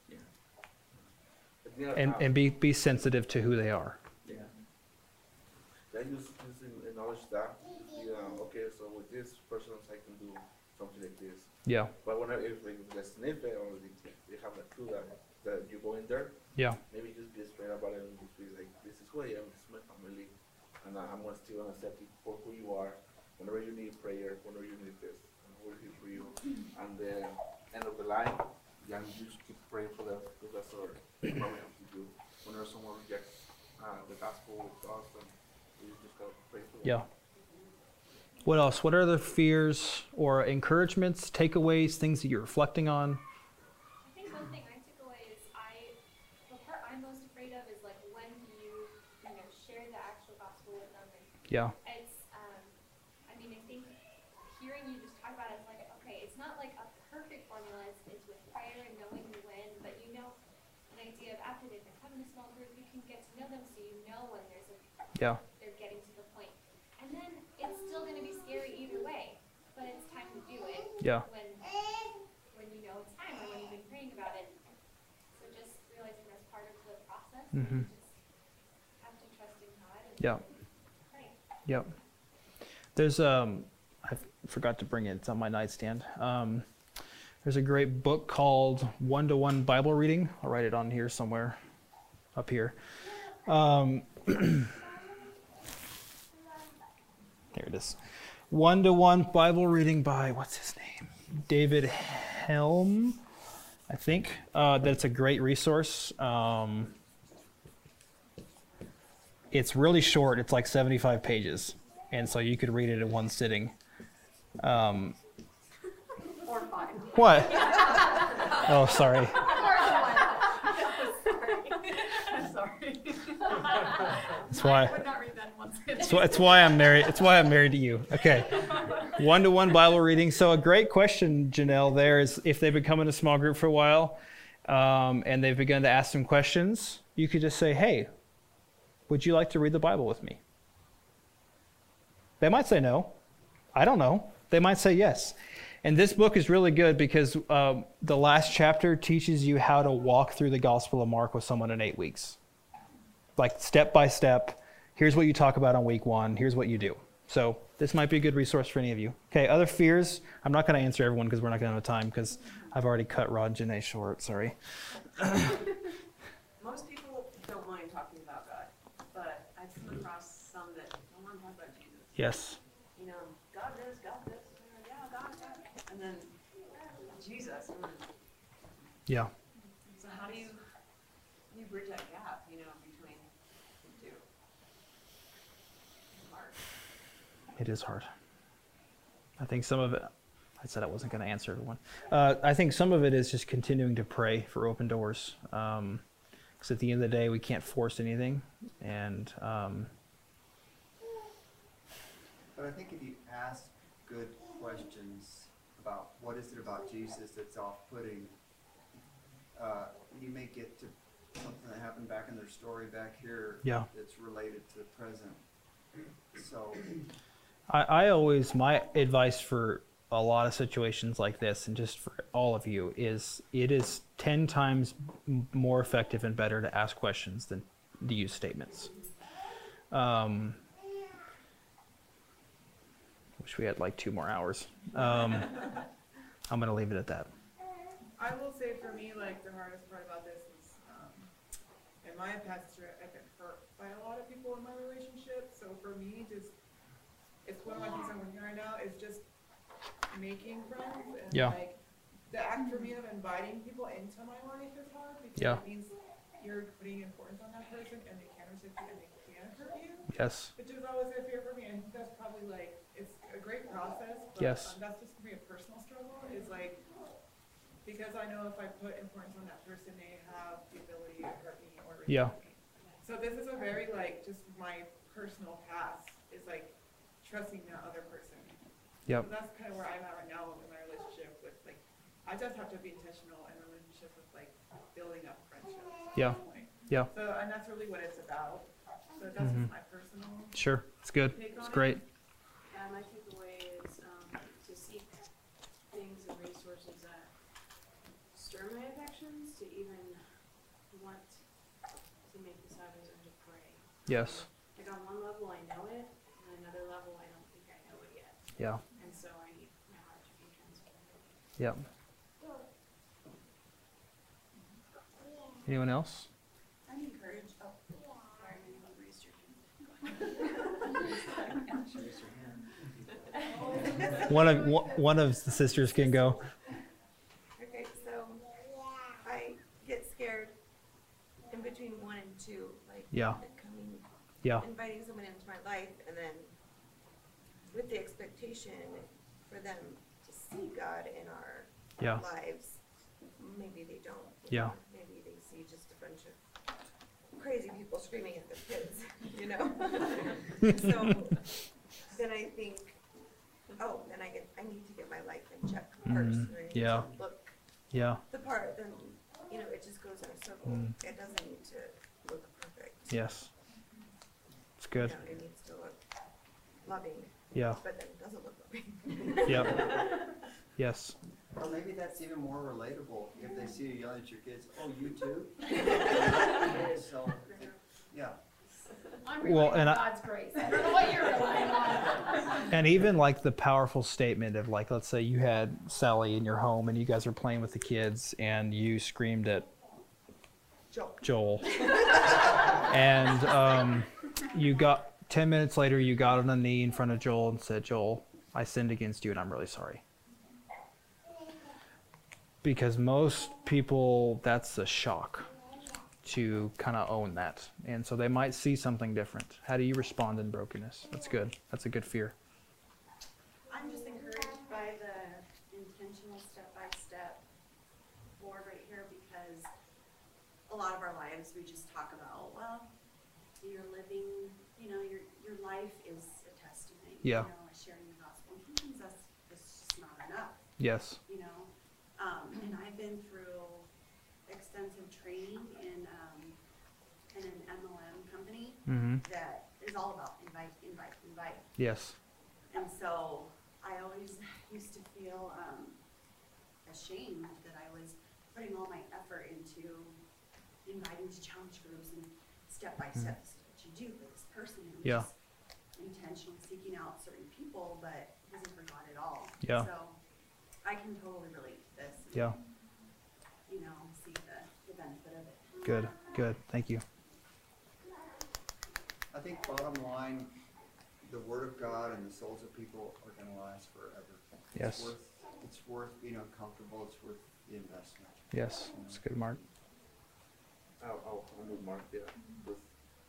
Yeah, And, uh, and be, be sensitive to who they are. yeah. I use this in, in knowledge that, yeah, okay, so with this person, I can do something like this. Yeah, But whenever if they they sniff it or they, they have a clue that, that you go in there, yeah, maybe just be straight about it and just be like, this is who I am, this is my family, and I- I'm gonna still gonna accept you for who you are. Whenever you need prayer, whenever you need this, we're here for you. And then end of the line, yeah, you just keep praying for them because that's our what we have to do. Whenever someone rejects uh, the gospel with us, then we just gotta pray for them. yeah. What else? What are the fears or encouragements, takeaways, things that you're reflecting on? I think one thing I took away is I, the part I'm most afraid of is like when you, you know, share the actual gospel with them. And Yeah, it's, um, formula is, is with prayer and knowing the when, but you know, an idea of after they've become in a small group, you can get to know them so you know when there's a, Yeah. they're getting to the point. And then it's still going to be scary either way, but it's time to do it. Yeah. When, when you know it's time or when you've been praying about it. So just realizing that's part of the process. Mhm. And you just have to trust in God and Yeah. pray. Yep. There's um, I forgot to bring it. It's on my nightstand. Um, there's a great book called One to One Bible Reading. I'll write it on here somewhere, up here. Um, here it is. One to One Bible Reading by what's his name? David Helm, I think. Uh, that's a great resource. Um, it's really short. It's like seventy-five pages. And so you could read it in one sitting. Um, Or five. what? Oh, sorry. I'm sorry. That's why. I would not read that in one sitting. That's why, that's why I'm married. It's why I'm married to you. Okay. One-to-one Bible reading. So a great question, Janelle, there is if they've been coming to a small group for a while um, and they've begun to ask some questions, you could just say, hey, would you like to read the Bible with me? They might say no. I don't know. They might say yes. And this book is really good because um, the last chapter teaches you how to walk through the Gospel of Mark with someone in eight weeks. Like step by step. Here's what you talk about on week one. Here's what you do. So this might be a good resource for any of you. Okay, other fears. I'm not going to answer everyone because we're not going to have time because I've already cut Rod and Janae short. Sorry. Most people don't mind talking about God, but I've come across some that don't want to talk about Jesus. Yes. You know, God this, God this, yeah, God, God. And then Jesus. And then, Yeah. so how do you, how do you bridge that gap, you know, between the two? It's hard. It is hard. I think some of it, I said I wasn't going to answer everyone. Uh, I think some of it is just continuing to pray for open doors. Um, because at the end of the day, we can't force anything. And um, But I think if you ask good questions about what is it about Jesus that's off-putting, uh, you may get to something that happened back in their story back here Yeah. that's related to the present. So I, I always, my advice for a lot of situations like this, and just for all of you, is it is ten times m- more effective and better to ask questions than to use statements. Um, wish we had like two more hours. Um, I'm going to leave it at that. I will say for me, like, the hardest part about this is, um, in my past history, I've been hurt by a lot of people in my relationship. So for me, just, it's one of my things I'm working on right now is just making friends. And Yeah. like, the act for me of inviting people into my life is hard because Yeah. it means you're putting importance on that person and they can reciprocate and they can hurt you. Yes. Which is always a fear for me. And I think that's probably like, it's a great process, but Yes. um, that's just for me a personal struggle is like, because I know if I put importance on that person, they have the ability to hurt me or reject Yeah. me. So this is a very like, just my personal past is like trusting that other person. Yep. So that's kind of where I'm at right now in my relationship with like, I just have to be intentional in a relationship with like building up friendships. at Yeah. this point. Yeah. So, and that's really what it's about. So that's Mhm. just my personal. Sure. It's good. take It's on it. great. Yeah, my takeaway is um, to seek things and resources that stir my affections, to even want to make disciples and to pray. Yes. Like on one level I know it, and on another level I don't think I know it yet. Yeah. And so I need my heart to be transformed. Yep. Anyone else? I'm encouraged. Oh, sorry, anyone raised your hand. One of one one of the sisters can go. Okay, so I get scared in between one and two, like Yeah. coming, Yeah. inviting someone into my life, and then with the expectation for them to see God in our Yeah. lives. Maybe they don't. you Yeah. know, Maybe they see just a bunch of crazy people screaming at their kids, you know. So then I think, oh, then I get, I need to get my life in check first. Mhm. and I need Yeah. to Look Yeah. the part, then, you know, it just goes in a circle. Mm. It doesn't need to look perfect. Yes. It's good. You know, it needs to look loving. Yeah. But then it doesn't look loving. Yep. Yes. Or maybe that's even more relatable if they see you yelling at your kids, oh, you too? So, it- yeah. I'm Well, relying and on I- God's grace. I don't know what you're relying on. And even like the powerful statement of like, let's say you had Sally in your home and you guys were playing with the kids and you screamed at Joel. Joel. And um, you got, ten minutes later, you got on a knee in front of Joel and said, Joel, I sinned against you and I'm really sorry. Because most people, that's a shock to kind of own that. And so they might see something different. How do you respond in brokenness? That's good. That's a good fear. I'm just encouraged by the intentional step-by-step board right here because a lot of our lives, we just talk about, well, you're living, you know, your your life is a testimony. Yeah. You know, sharing the gospel. And sometimes that's, that's just not enough. Yes. You know, um, and I've been through extensive training in um, in an M L M company Mm-hmm. that is all about invite, invite, invite. Yes. And so I always used to feel um, ashamed that I was putting all my effort into inviting to challenge groups and step by step, this is what you do for this person. And Yeah. just intentionally seeking out certain people, but it wasn't for God at all. Yeah. So I can totally relate to this. And, Yeah. you know, see the, the benefit of it. Good. Good. Thank you. I think bottom line, the word of God and the souls of people are gonna last forever. Yes. It's worth, it's worth being uncomfortable, it's worth the investment. Yes. That's good, Mark. I'll, I'll, I'm with Mark, yeah. Because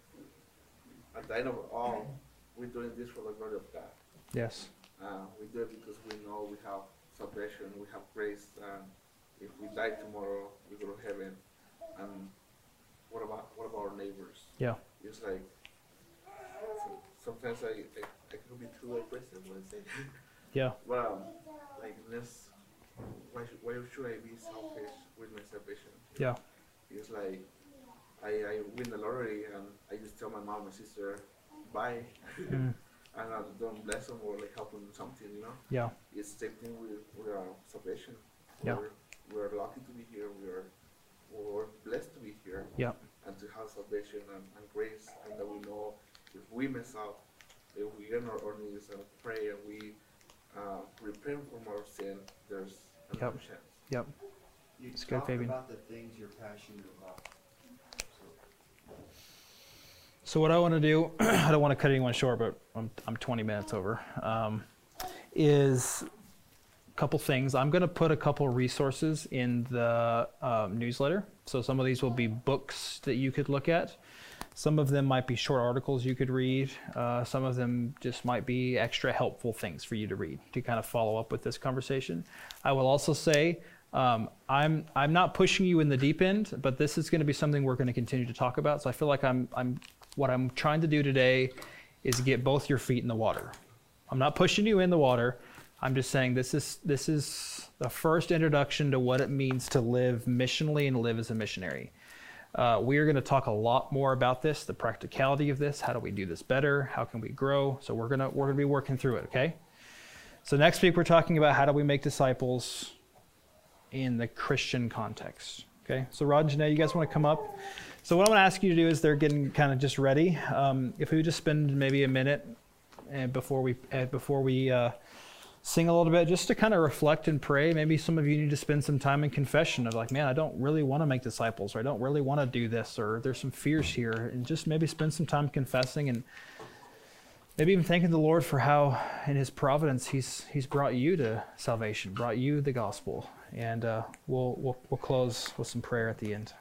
at the end of it all, we're doing this for the glory of God. Yes. Uh, we do it because we know we have salvation, we have grace, and if we die tomorrow, we go to heaven. And what about what about our neighbors? Yeah. It's like so- sometimes I, I I can be too aggressive when I say. Yeah. But um, like let's why should, why should I be selfish with my salvation? Yeah. It's like I, I win the lottery and I just tell my mom and sister bye, Mm. and I don't bless them or like help them with something, you know. Yeah. It's the same thing with, with our salvation. Yeah. We're, we're lucky to be here. We're we're blessed to be here. Yeah. And to have salvation and, and grace, and that we know if we mess up, if we get on our knees and pray and we uh, repent from our sin, there's another Yep. chance. Yep. You It's good, talk Fabian. about the things you're passionate about. So, So what I want to do, I don't want to cut anyone short, but I'm, I'm twenty minutes over, um, is a couple things. I'm going to put a couple resources in the um, newsletter. So some of these will be books that you could look at. Some of them might be short articles you could read. Uh, some of them just might be extra helpful things for you to read to kind of follow up with this conversation. I will also say, um, I'm I'm not pushing you in the deep end, but this is going to be something we're going to continue to talk about. So I feel like I'm I'm what I'm trying to do today is get both your feet in the water. I'm not pushing you in the water. I'm just saying this is this is the first introduction to what it means to live missionally and live as a missionary. Uh, we are going to talk a lot more about this, the practicality of this. How do we do this better? How can we grow? So we're gonna we're gonna be working through it. Okay. So next week we're talking about how do we make disciples in the Christian context. Okay. So Rod and Janae, you guys want to come up? So what I'm going to ask you to do is they're getting kind of just ready. Um, if we would just spend maybe a minute uh, before we uh, before we uh, sing a little bit, just to kind of reflect and pray. Maybe some of you need to spend some time in confession of like, man, I don't really want to make disciples, or I don't really want to do this, or there's some fears here, and just maybe spend some time confessing and maybe even thanking the Lord for how in his providence he's he's brought you to salvation, brought you the gospel. And uh, we'll, we'll we'll close with some prayer at the end.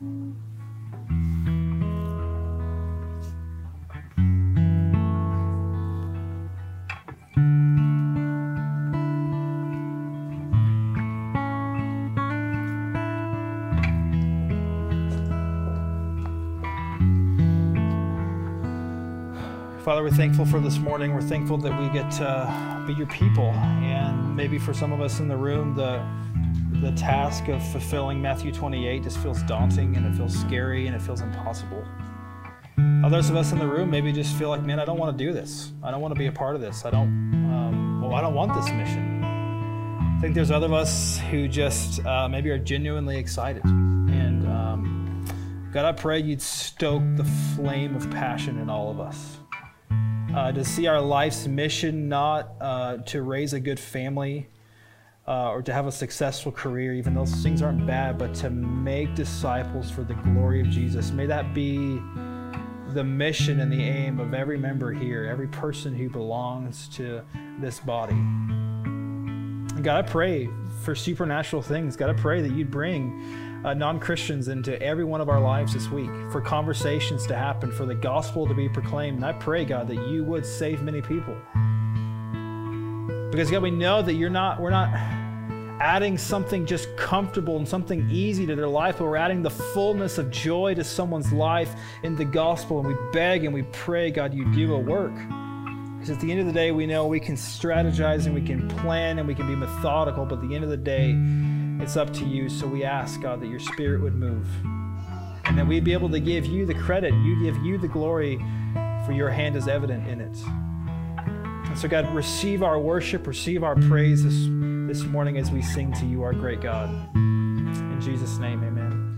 Father, we're thankful for this morning. We're thankful that we get to be your people. And maybe for some of us in the room, the the task of fulfilling Matthew twenty-eight just feels daunting, and it feels scary, and it feels impossible. Others of us in the room maybe just feel like, man, I don't want to do this. I don't want to be a part of this. I don't, um, well, I don't want this mission. I think there's other of us who just uh, maybe are genuinely excited. And um, God, I pray you'd stoke the flame of passion in all of us. Uh, to see our life's mission not uh, to raise a good family uh, or to have a successful career, even those things aren't bad, but to make disciples for the glory of Jesus. May that be the mission and the aim of every member here, every person who belongs to this body. And God, I pray for supernatural things. God, I pray that you'd bring Uh, non-Christians into every one of our lives this week, for conversations to happen, for the gospel to be proclaimed. And I pray, God, that you would save many people. Because, God, we know that you're not, we're not adding something just comfortable and something easy to their life, but we're adding the fullness of joy to someone's life in the gospel. And we beg and we pray, God, you do a work. Because at the end of the day, we know we can strategize and we can plan and we can be methodical, but at the end of the day, it's up to you. So we ask, God, that your Spirit would move and that we'd be able to give you the credit, you give you the glory, for your hand is evident in it. And so, God, receive our worship, receive our praise this, this morning as we sing to you, our great God. In Jesus' name, amen.